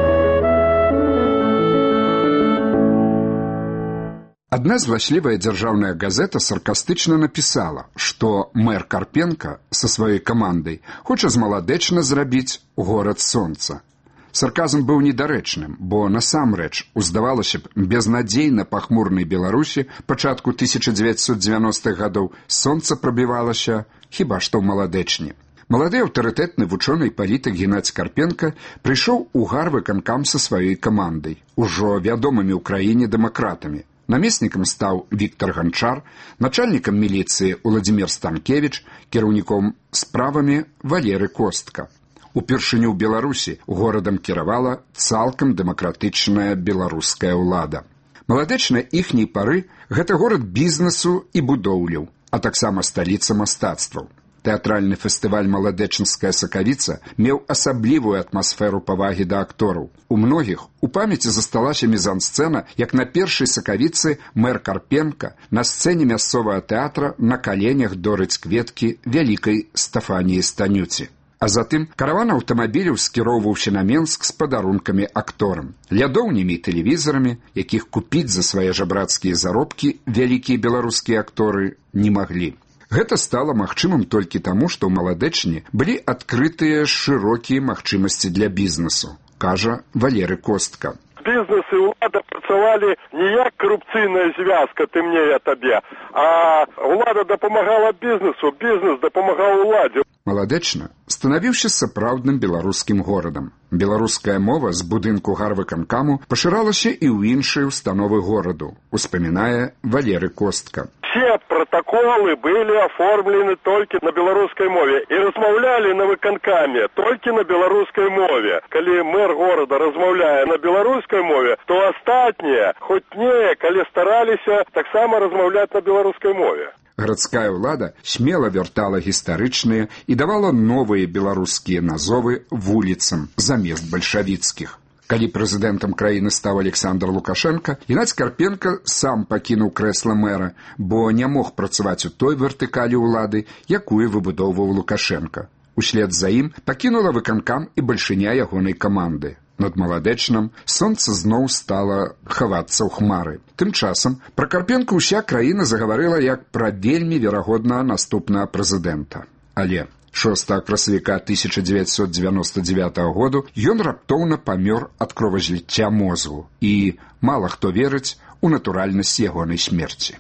Адна зласлівая дзяржаўная газета саркастычна напісала, што мэр Карпенка са сваёй камандай хоча з Маладэчна зрабіць горад сонца. Сарказм быў недарэчным, бо насамрэч, уздавалася б, безнадзейна пахмурнай Беларусі пачатку тысяча дзевяцьсот дзевяностых гадоў сонца прабівалася хіба што ў маладэчні. Малады аўтарытэтны вучоны і палітык Геннадзь Карпенка прыйшоў у гарвыканкам са сваёй камандай, ужо вядомымі ў краіне дэмакратамі. Намеснікам стаў Віктар Ганчар, начальнікам міліцыі Уладзімір Станкевіч, кіраўніком справамі Валеры Костка. Упершыню ў Беларусі горадам кіравала цалкам дэмакратычная беларуская ўлада. Маладэчна іхняй пары гэта горад бізнесу і будоўляў, а таксама сталіца мастацтваў. Тэатральны фестываль «Маладэчынская сакавіца» меў асаблівую атмасферу павагі да актораў. У многіх у памяці засталася мізансцэна, як на першай сакавіцы мэр Карпенка на сцэне мясцовага тэатра на каленях дорыць кветкі вялікай Стафаніі Станюці. А затым караван аўтамабіляў скіроўваўся на Менск з падарункамі акторам, лядоўнямі і тэлевізарамі, якіх купіць за свае жабрацкія заробкі вялікія беларускія акторы не маглі. Гэта стала магчымым толькі таму, што ў маладэчні былі адкрытыя шырокія магчымасці для бізнесу, кажа Валеры Костка. Бізнес і ўлада працавалі не як карупцыйная звязка, ты мне, я табе, а ўлада дапамагала бізнесу, бізнес дапамагаў уладзе. Маладэчна станавіўся сапраўдным беларускім горадам. Беларуская мова з будынку гарвыканкаму пашыралася і ў іншыя ўстановы гораду, успамінае Валеры Костка. Все протоколы были оформлены только на белорусской мове и размовляли на выканкаме только на белорусской мове. Коли мэр города размовляя на белорусской мове, то остатние, хоть не, коли старались так само размовлять на белорусской мове. Гарадская ўлада смела вяртала гістарычныя і давала новыя беларускія назовы вуліцам замест бальшавіцкіх. Калі прэзідэнтам краіны стаў Александр Лукашенко, Геннадзь Карпенка сам пакінуў крэсла мэра, бо не мог працаваць у той вертыкалі ўлады, якую выбудоўваў Лукашенко. Услед за ім пакінула выканкам і бальшыня ягонай каманды. Над Маладэчным сонца зноў стала хавацца ў хмары. Тым часам пра Карпенка ўся краіна загаварыла як пра вельмі верагоднага наступнага прэзідэнта. Але шостага красавіка тысяча дзевяцьсот дзевяноста дзевятага году ён раптоўна памёр ад кровазліцця мозгу, і мала хто верыць у натуральнасць ягонай смерці.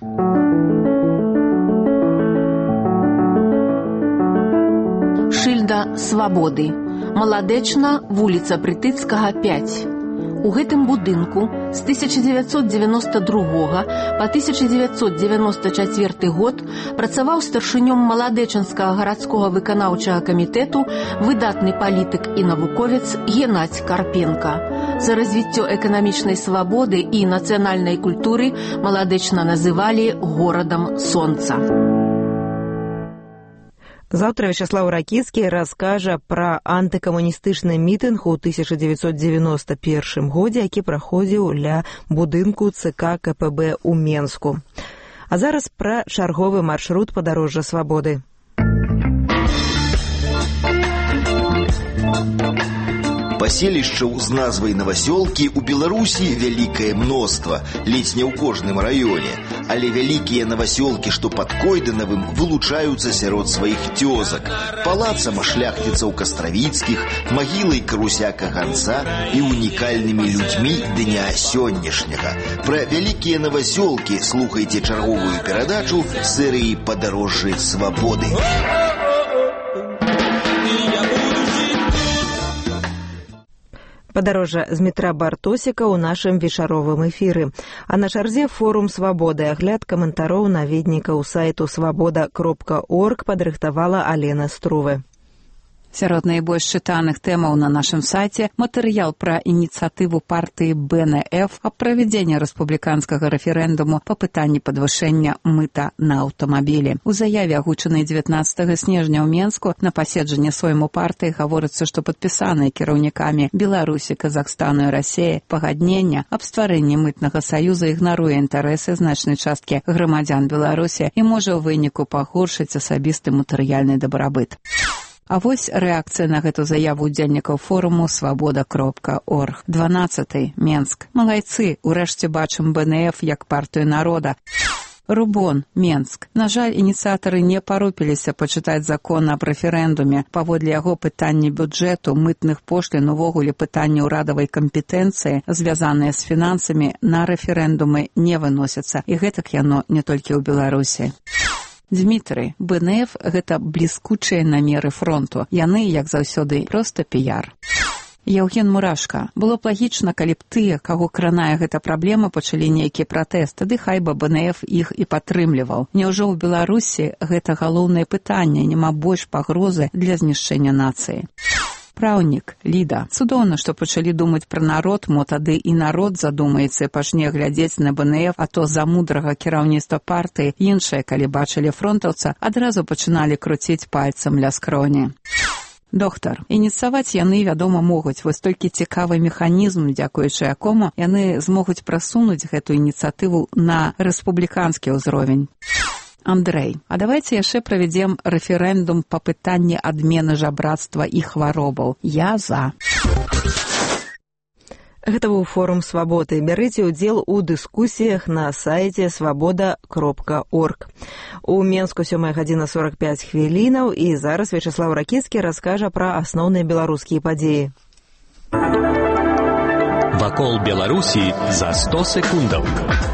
Шыльда свабоды. Маладэчна, вуліца Прытыцкага, пяць. У гэтым будынку з тысяча дзевяцьсот дзевяноста другога па тысяча дзевяцьсот дзевяноста чацвёрты год працаваў старшынём Маладэчынскага гарадскога выканаўчага камітэту выдатны палітык і навуковец Геннадзь Карпенка. За развіццё эканамічнай свабоды і нацыянальнай культуры Маладэчна называлі горадам сонца. Заўтра Вячаслаў Ракіцкі раскажа пра антыкамуністычны мітынг у тысяча дзевяцьсот дзевяноста першым годзе, які праходзіў ля будынку ЦК КПБ ў Менску. А зараз пра чарговы маршрут падарожжа свабоды. Паселішчаў з назвай Навасёлкі ў Беларусі вялікае мноства, ледзь не ў кожным раёне. Але вялікія навасёлкі, што пад Койданавым, вылучаюцца сярод сваіх цёзак, палацам шляхціцаў Кастравіцкіх, магілай Каруся Каганца і унікальнымі людзьмі дня сённяшняга. Пра вялікія навасёлкі слухайце чарговую перадачу серыі «Падарожжы свабоды». Падарожжа з метра Бартосіка ў нашым вечаровым эфіры. А на чарзе форум свабоды, агляд каментароў наведнікаў сайту свабода кропка орг падрыхтавала Алена Струве. Сярод найбольш чытаных тэмаў на нашым сайце матэрыял пра ініцыятыву партыі Бэ Эн Эф аб правядзенні рэспубліканскага рэферэндуму па пытанні падвышэння мыта на аўтамабілі. У заяве, агучанай дзевятнаццатага снежня ў Менску, на паседжанні сойму партыі гаворыцца, што падпісаныя кіраўнікамі Беларусі, Казахстану і Расіі пагаднення аб стварэнні мытнага саюза ігнаруе інтарэсы значнай часткі грамадзян Беларусі і можа ў выніку пагоршыць асабісты матэрыяльны дабрабыт. А вось рэакцыя на гэту заяву удзельнікаў форуму свабода кропка орг. дванаццаты. Менск. Малайцы, урэшце бачым Бэ Эн Эф як партыю народа. Рубон, Менск. На жаль, ініцыятары не парупіліся пачытаць закон аб рэферэндуме. Паводле яго пытанні бюджэту, мытных пошлін, увогуле пытанні ўрадавай кампетэнцыі, звязаныя з фінансамі, на рэферэндумы не выносяцца. І гэтак яно не толькі ў Беларусі. Дмітрый, бэ эн эф – гэта бліскучыя намеры фронту. Яны, як заўсёды, проста піяр. Яўген Мурашка. Было б лагічна, калі б тыя, каго кранае гэта праблема, пачалі нейкі пратэст, тады хай бы бэ эн эф іх і падтрымліваў. Няўжо ў Беларусі гэта галоўнае пытанне, няма больш пагрозы для знішчэння нацыі? Праўнік, Ліда. Цудоўна, што пачалі думаць пра народ, мо тады і народ задумаецца і пачне глядзець на бэ эн эф, а то за мудрага кіраўніцтва партыі іншыя, калі бачылі фронтаўца, адразу пачыналі круціць пальцам ля скроні. Доктар. Ініцыяваць яны, вядома, могуць. Вось толькі цікавы механізм, дзякуючы якому яны змогуць прасунуць гэту ініцыятыву на рэспубліканскі ўзровень. Андрэй, а давайте яшчэ правядзем рэферэндум па пытанні адмены жабрацтва і хваробаў. Я за. Гэта быў форум «Свабоды». Бярыце ўдзел у дыскусіях на сайце свабода кропка орг. У Менску сёмая гадзіна сорок пяць хвілінаў, і зараз Вячеслав Ракіцкі раскажа пра асноўныя беларускія падзеі. Вакол Беларусі за сто секундаў.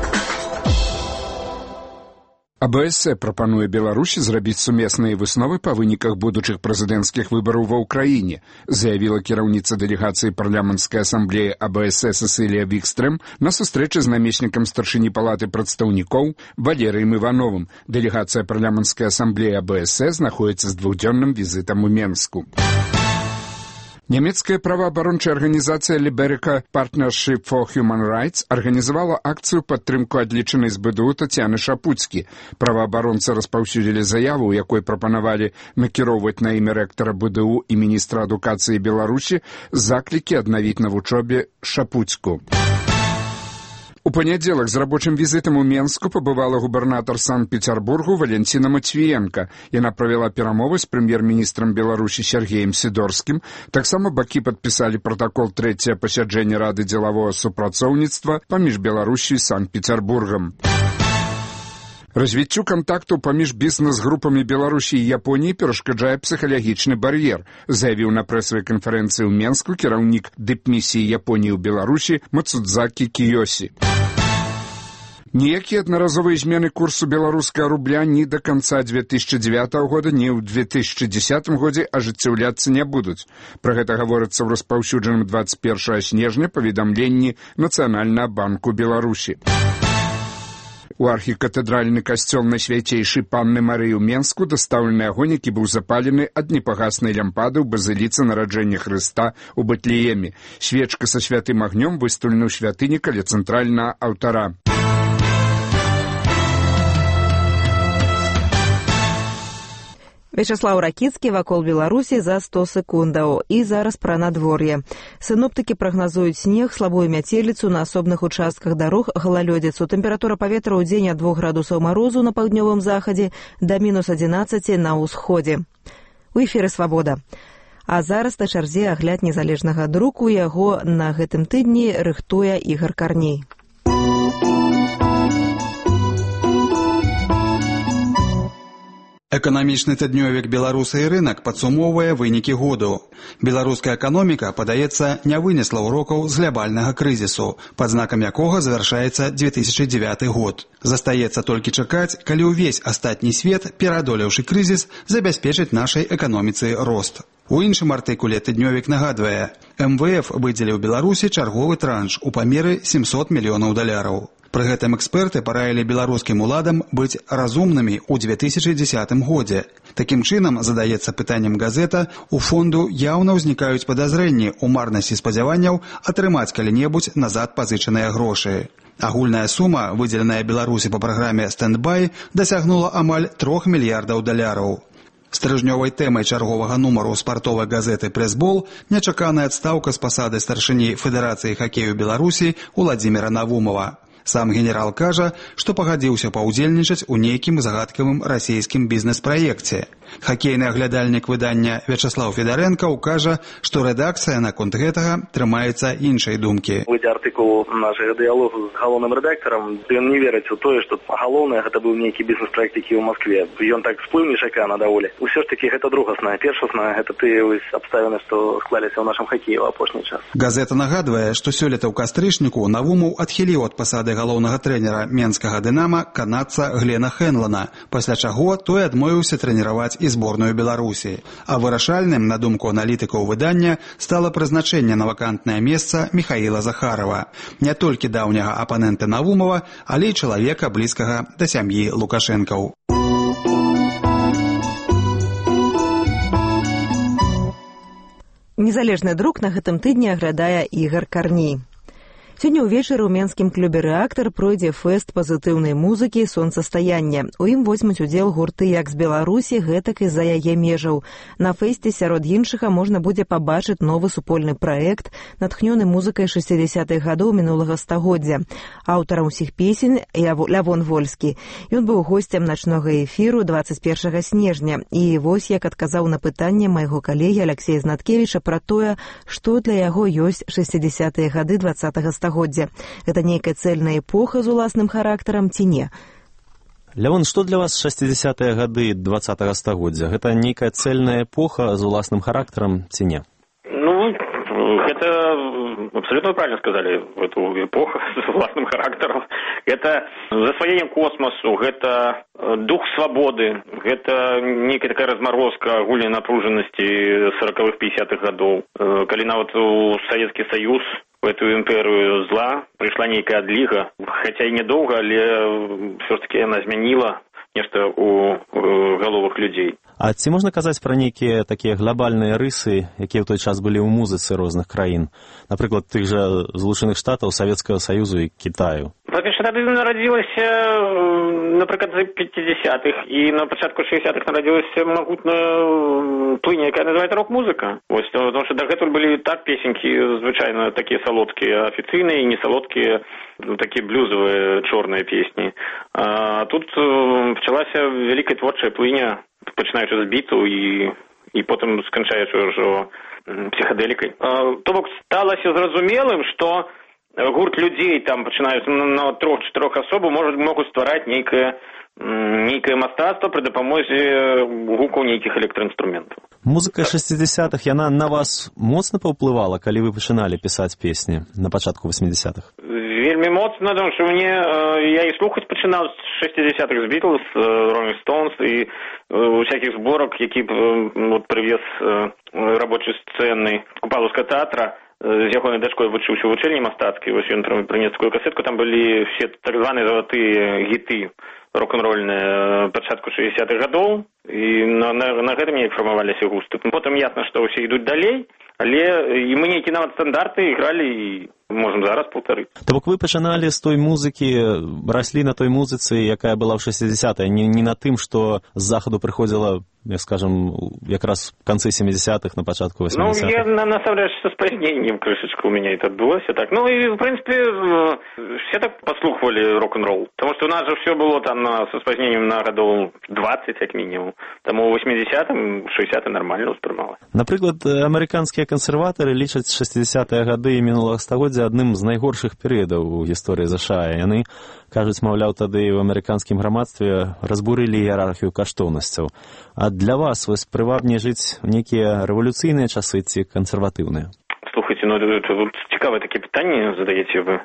а бэ эс э прапануе Беларусі зрабіць сумесныя высновы па выніках будучых прэзідэнцкіх выбараў ва ўкраіне, заявіла кіраўніца дэлегацыі парламенцкай асамблеі а бэ эс э Сесілія Вікстрэм на сустрэчы з намеснікам старшыні палаты прадстаўнікоў Валерыем Івановым. Дэлегацыя парламенцкай асамблеі а бэ эс э знаходіцца з двухдзённым візітам у Менску. Нямецкая праваабарончая арганізацыя Liberica Partnership for Human Rights арганізавала акцыю падтрымку адлічанай з бэ дэ у Тацяны Шапуцкі. Праваабаронцы распаўсюдзілі заяву, у якой прапанавалі накіроўваць на імя рэктара бэ дэ у і міністра адукацыі Беларусі заклікі аднавіць на вучобе Шапуцьку. У панядзелак з рабочым візітам у Менску пабывала губернатар Санкт-Петербургу Валентина Матвіенка. Яна правяла перамовы з прэм'ер-міністрам Беларусі Сергеем Сідорскім. Таксама бакі падпісалі пратакол трэцяе пасяджэння Рады дзелавога супрацоўніцтва паміж Беларусю і Санкт-Петербургам. Развіццю кантактаў паміж бізнес-групамі Беларусі і Японіі перашкаджае псіхалагічны бар'ер, заявіў на прэсавай канферэнцыі ў Менску кіраўнік дыпмісіі Японіі ў Беларусі Мацудзакі Кіёсі. Ніякія аднаразовыя змены курсу беларускага рубля ні да канца две тысячи девятого года, ні ў две тысячи десятым годзе ажыццяўляцца не будуць. Пра гэта гаворыцца ў распаўсюджаным двадцать первого снежня паведамленні Нацыянальнага банку Беларусі. У архікатэдральны касцёл Найсвяцейшай Панны Марыі ў Менску дастаўлены агонь, які быў запалены ад непагаснай лямпады ў базыліцы нараджэння Хрыста ў Бэтлееме. Свечка са святым агнём выстаўлена ў святыні каля цэнтральнага алтара. Вячеслав Ракіцкі, вакол Беларусі за сто секундаў. І зараз пра надвор'е. Сіноптыкі прагназуюць снег, слабую мяцеліцу на асобных участках дарог, галалёдзіцу. Тэмпература паветра ў дзень ад двух градусаў марозу на паўднёвым захадзе да мінус адзінаццаці на ўсходзе. У эфіры «Свабода». А зараз на чарзе агляд незалежнага друку. Яго на гэтым тыдні рыхтуе Ігар Карней. Эканамічны тыднёвік «Беларусы і рынак» падсумоўвае вынікі году. Беларуская эканоміка, падаецца, не вынесла ўрокаў з глябальнага крызісу, пад знакам якога завяршаецца две тысячи девяты год. Застаецца толькі чакаць, калі ўвесь астатні свет, пераадолеўшы крызіс, забяспечыць нашай эканоміцы рост. У іншым артыкуле тыднёвік нагадвае, эм вэ эф выдзеліў Беларусі чарговы транш у памеры семьсот мільёнаў даляраў. Пры гэтым эксперты параілі беларускім уладам быць разумнымі ў две тысячи десятым годзе. Такім чынам, задаецца пытаннем газета, у фонду яўна ўзнікаюць падазрэнні ў марнасці спадзяванняў атрымаць калі-небудзь назад пазычаныя грошы. Агульная сума, выдзеленая Беларусі па праграме «Стэндбай», дасягнула амаль трох мільярдаў даляраў. Стрыжнёвай тэмай чарговага нумару спартовай газеты «Прэсбол» нечаканая адстаўка з пасады старшыні Федэрацыі хакею Беларусі Уладзіміра Навумова. Сам генерал кажа, што пагадзіўся паўдзельнічаць у нейкім загадкавым расійскім бізнес-праекце. Хакейны аглядальнік выдання Вячаслав Федаренко кажа, што рэдакцыя наконт гэтага трымаецца іншай думкі. Выйдзе артыкул нашага дыялогу з галоўным рэдактарам, ён не верыць у тое, што галоўнае гэта быў нейкі бізнес-праект, які ў Маскве. Ён так сплыў нечакана даволі. Усё ж такі гэта другасная, першасная, гэта тыя абставіны, што склаліся ў нашым хакеі ў апошні час. Газета нагадвае, што сёлета ў кастрычніку Навумаў адхіліў ад пасады галоўнага трэнера менскага «Дынама» канадца Глена Хенлана, пасля чаго той адмовіўся трэніраваць і зборную Беларусі. А вырашальным, на думку аналітыкаў выдання, стала прызначэнне на вакантнае месца Михаіла Захарова. Не толькі даўняга апанента Навумова, але і чалавека блізкага да сям'і Лукашэнкаў. Незалежны друк на гэтым тыдні аглядае Ігар Карній. Сёння ўвечары ў менскім клубе «Рэактар» пройдзе фэст пазітыўнай музыкі «Сонцастаянне». У ім возьмуць удзел гурты як з Беларусі, гэтак і з-за яе межаў. На фэсце сярод іншага можна будзе пабачыць новы супольны праект, натхнёны музыкай шэсцідзясятых гадоў мінулага стагоддзя. Аўтарам усіх песень Лявон Вольскі. Ён быў госцем начнога эфіру дваццаць першага снежня. І вось як адказаў на пытанне майго калегі Аляксея Знаткевіча пра тое, што для яго ёсць шэсцідзясятыя гады дваццатага стагоддзя. Гэта нейкая цэльная эпоха з уласным характарам ці не? Лявон, што для вас шэсцідзясятыя гады дваццатага стагоддзя? Гэта нейкая цэльная эпоха з уласным характарам ці не? Ну, гэта абсолютно правильно сказали, эту эпоху с властным характером. Это засвоение космосу, это дух свободы, это некая такая разморозка агульной напруженности сороковых пятидесятых годов. Калі нават у Советский Союз в эту империю зла пришла некая адліга, хотя и недолго, але все-таки она изменила нешта у галовах людзей. А ці можна казаць пра нейкія такія глобальныя рысы, якія ў той час былі ў музыцы розных краін? Напрыклад, тых жа Злучаных Штатаў, Савецкага Саюзу і Кітаю. Па-перше, тады нарадзілася напрыканцы пятидесятых, і на пачатку шэсцідзясятых нарадзілася магутная плынь, якая называецца рок-музыка. Вось, потому что дагэтуль былі так песенькі, звычайна такія салодкія, афіцыйныя і не салодкія, такія блюзовыя чорныя песні. А тут пачалася вялікая творчая плыня, пачынаючы з біту і, і потым сканчаючы ўжо псіхадэлікай. То бок сталася зразумелым, што гурт людзей, там пачынаюць на трох-чатырох асобаў, можуць могуць ствараць нейкае нейкае мастацтва пры дапамозе гукаў нейкіх электраінструментаў. Музыка шэсцідзясятых, яна на вас моцна паўплывала, калі вы пачыналі пісаць песні на пачатку восьмідзясятых? Вельмі моцна, тому що мне, я і слухаць пачынаў з шэсцідзясятых, з Beatles, Rolling Stones і усякіх зборак, які вот, прывез рабочай сцэны Купалаўскага тэатра. З ягонай дачкой вучыўся ў вучэльні мастацкай, вось ён прынес такую касетку, там былі все так званыя залатыя гіты рок-н-рольныя пачатку шэсцідзясятых гадоў, і на, на, на гэтым неяк фармаваліся густы. Потым ясна, што ўсе ідуць далей, але і мы нейкі нават стандарты ігралі і можам зараз паўтарыць. То бок вы пачыналі з той музыкі, раслі на той музыцы, якая была ў шэсцідзясятых, не, не на тым, што з захаду прыходзіла, як скажем, якраз в канцы семидесятых, на пачатку восьмидесятых. Ну, я, на, насамрэч, со спазненнем крышечку у меня это адбылося так. Ну, и, в принципе, все так послухвали рок-н-ролл. Потому что у нас же все было там на, со спазненем на гадоў двадцать, как минимум. Тому у восьмидесятым, шэсцідзясятым нормально успрымала. Напрыклад, амерыканскія кансерватары лічаць шэсцідзясятыя гады мінулага стагоддзя адным з найгоршых перыядаў у гісторыі ЗША. Яны кажуць, маўляў, тады ў амерыканскім грамадстве разбурылі іерархію каштоўнасцяў. А для вас вось прывабней жыць нейкія рэвалюцыйныя часы ці кансерватыўныя? Слухайте, ну это вот цікавае такие пытанні задаеце вы.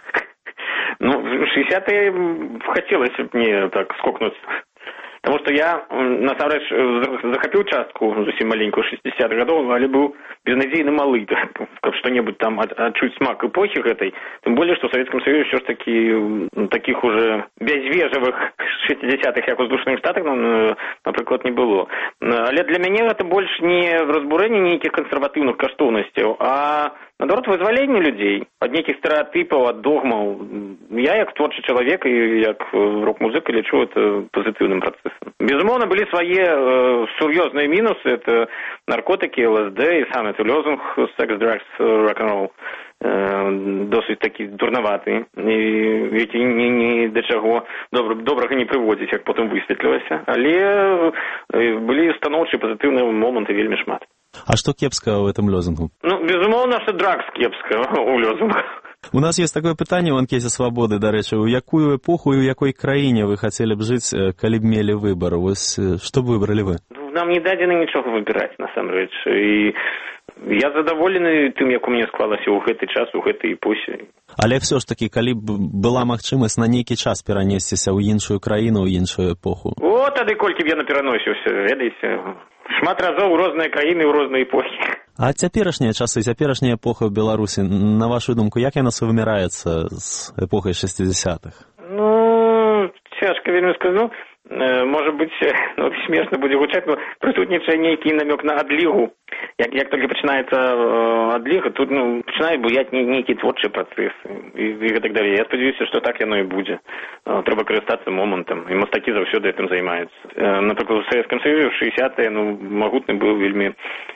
Ну, шэсцідзясятыя хотелось мне так скокнуць. Потому что я, насамрэч, захапіў частку зусім маленькую шэсцідзясятых гадоў, але быў безнадзейна малы, каб што-небудзь там адчуць смак эпохі гэтай. Тым более, што ў Савецкім Саюзе ўсё ж такі такіх уже бязвежавых шэсцідзясятых, як у Злучаных Штатах, ну, напрыклад, не было. Але для мяне гэта больш не разбурэнне нейкіх кансерватыўных каштоўнасцяў, а наадварот вызваленне людзей ад нейкіх стэрэатыпаў, ад догмаў. Я, як творчы чалавек і як рок-музыка, лічу это пазітыўным працэсам. Безумоўно, были свои э, серьезные минусы. Это наркотики, ЛСД и сам этот лозунг «Sex, drugs, rock'n'roll». досыць такі дурнаваты, які ні, ні да чаго добра, добрага не прыводзіць, як потым высветлілася, але былі станоўчыя пазітыўныя моманты вельмі шмат. А што кепскага ў гэтым лозунгу? Ну, безумоўна, што дракс кепскага ў лозунгах. У нас есть такое пытанне ў анкеце свабоды, дарэчы, у якую эпоху і ў якой краіне вы хацелі б жыць, калі б мелі выбар? Вось што б выбралі вы? Нам не дадзена нічога выбіраць, насамрэч. І я задаволены тым, як у мяне склалася ў гэты час, у гэтай эпосе. Але ўсё ж такі, калі б была магчымасць на нейкі час перанесціся ў іншую краіну, ў іншую эпоху? О, тады колькі б я напераносіўся, ведаеце. Шмат разоў у розныя краіны, у розныя эпохі. А цяперашнія часы, цяперашняя эпоха ў Беларусі, на вашу думку, як яна сувыміраецца з эпохай шэсцідзясятых? Ну, цяжка вельмі сказаць. Можа быць, ну, смешна будзе гучаць, но прысутнічае нейкі намёк на адлігу. Як, як толькі пачынаецца адліга, тут ну, пачынаюць буяць нейкія творчыя працэсы і, і гэтак далей. Я спадзяюся, што так яно і будзе. Трэба карыстацца момантам, і мастакі заўсёды гэтым займаюцца. Напрыклад, у Савецкім Саюзе ў шэсцідзясятыя ну, магутны быў вельмі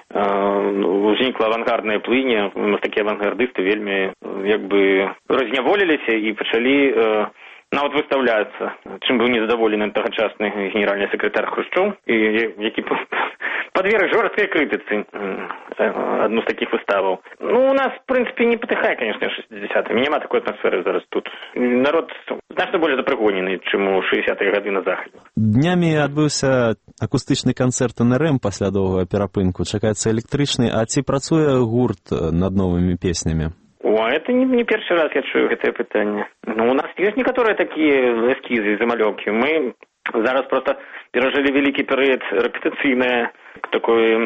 ну, узнікла авангардная плыня, мастакі-авангардысты вельмі як бы разняволіліся і пачалі нават выстаўляцца, чым быў незадаволены тагачасны генеральны сакратар Хрушчоў, і які падверг жорсткай крытыцы адну з такіх выставаў. Ну, у нас, в прынцыпе, не патыхае, конечно, шэсцідзясятыя. Няма такой атмасферы зараз тут. Народ значна больш запрыгонены, чым у шэсцідзясятыя гады на захадзе. Днямі адбыўся акустычны канцэрт эн эр эм пасля доўгага перапынку. Чакаецца электрычны. А ці працуе гурт над новымі песнямі? О, это не, не першы раз я чую гэтае пытанне. Ну, у нас ёсць некаторыя такія эскізы, замалёўкі. Мы зараз проста перажылі вялікі перыяд рэпетыцыйнай такой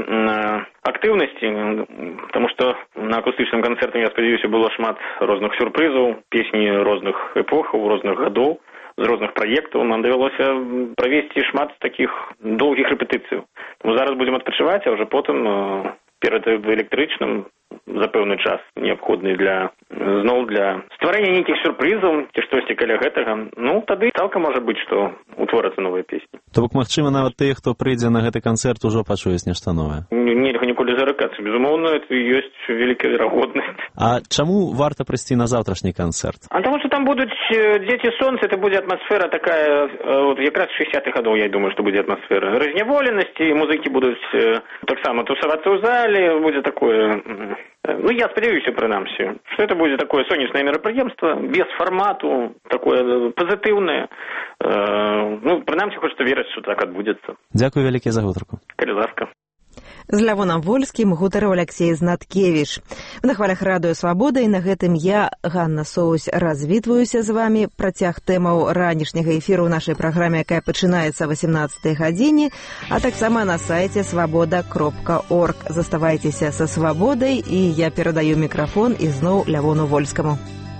актыўнасці, таму што на акустычным канцэрце, я спадзяюся, было шмат розных сюрпрызаў, песні розных эпохаў, розных гадоў, з розных праектаў. Нам давялося правесці шмат такіх доўгіх рэпетыцыяў. Таму зараз будзем адпачываць, а ўжо потым перад электрычным за пэўны час неабходны для зноў для стварэння нейкіх сюрпрызаў ці штосьці каля гэтага. Ну, тады цалкам можа быць, што утворацца новыя песні. То бок, магчыма, нават тыя, хто прыйдзе на гэты канцэрт, ужо пачуюць нешта новае. Нельга ніколі заракацца. Безумоўна, это ёсць вялікая верагоднасць. А чаму варта прыйсці на заўтрашні канцэрт? А таму што там будуць дзеці сонца, это будзе атмасфера такая, вот якраз шэсцідзясятых гадоў, я думаю, што будзе атмасфера разняволенасці, музыкі будуць таксама тусавацца ў зале, будзе такое. Ну, я спадзяюся, прынамсі, што это будзе такое сонечнае мерапрыемства, без фармату, такое пазітыўнае. Ну, прынамсі, хочацца верыць, што так адбудзецца. Дзякуй вялікі за гутарку. Калі ласка. З Лявонам Вольскім гутарыў Аляксей Знаткевіч. На хвалях радыё Свабода, і на гэтым я, Ганна Соусь, развітваюся з вамі. Працяг тэмаў ранішняга эфіру ў нашай праграме, якая пачынаецца о васемнаццатай гадзіне, а таксама на сайце свабода кропка орг. Заставайцеся са Свабодай, і я перадаю мікрафон ізноў Лявону Вольскаму.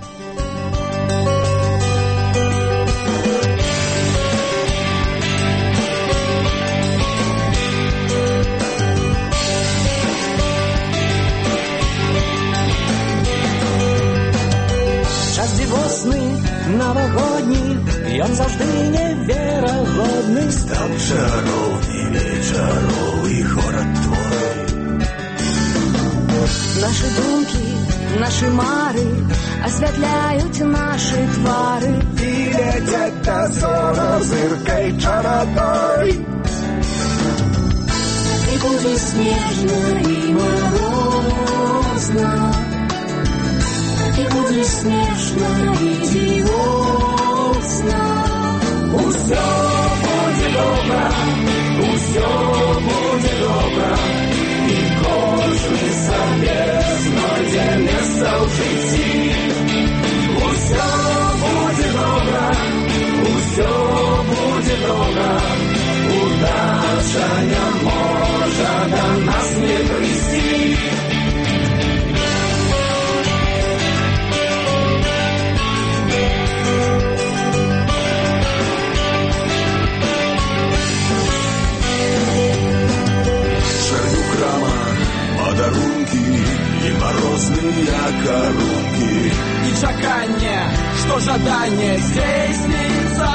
Навагодні, ён заўжды неверагодны. Стаў чароў і вечароў і горад твой. Нашы думкі, нашы мары асвятляюць нашы твары. І лецяць да зора зыркай чарадной. І будзе снежна і марозна. І будзе смешна і дзівосна. Усё будзе добра, усё будзе добра, і кожны сабе знойдзе месца ў жыцці. Усё будзе добра, усё будзе добра, удача не можа да нас не прыйсці. Подарунки і морозныя карункі. І чаканне, што жаданне здзейсніцца.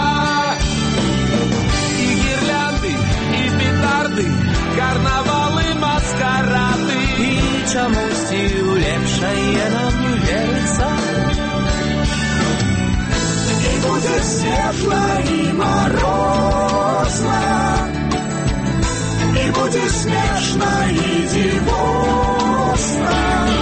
І гірлянды, і петарды, карнавалы, маскарады. І чамусьці ў лепш іншае нам не верыцца. І будзе светла і марозна, і будзе смешна і дзівосна.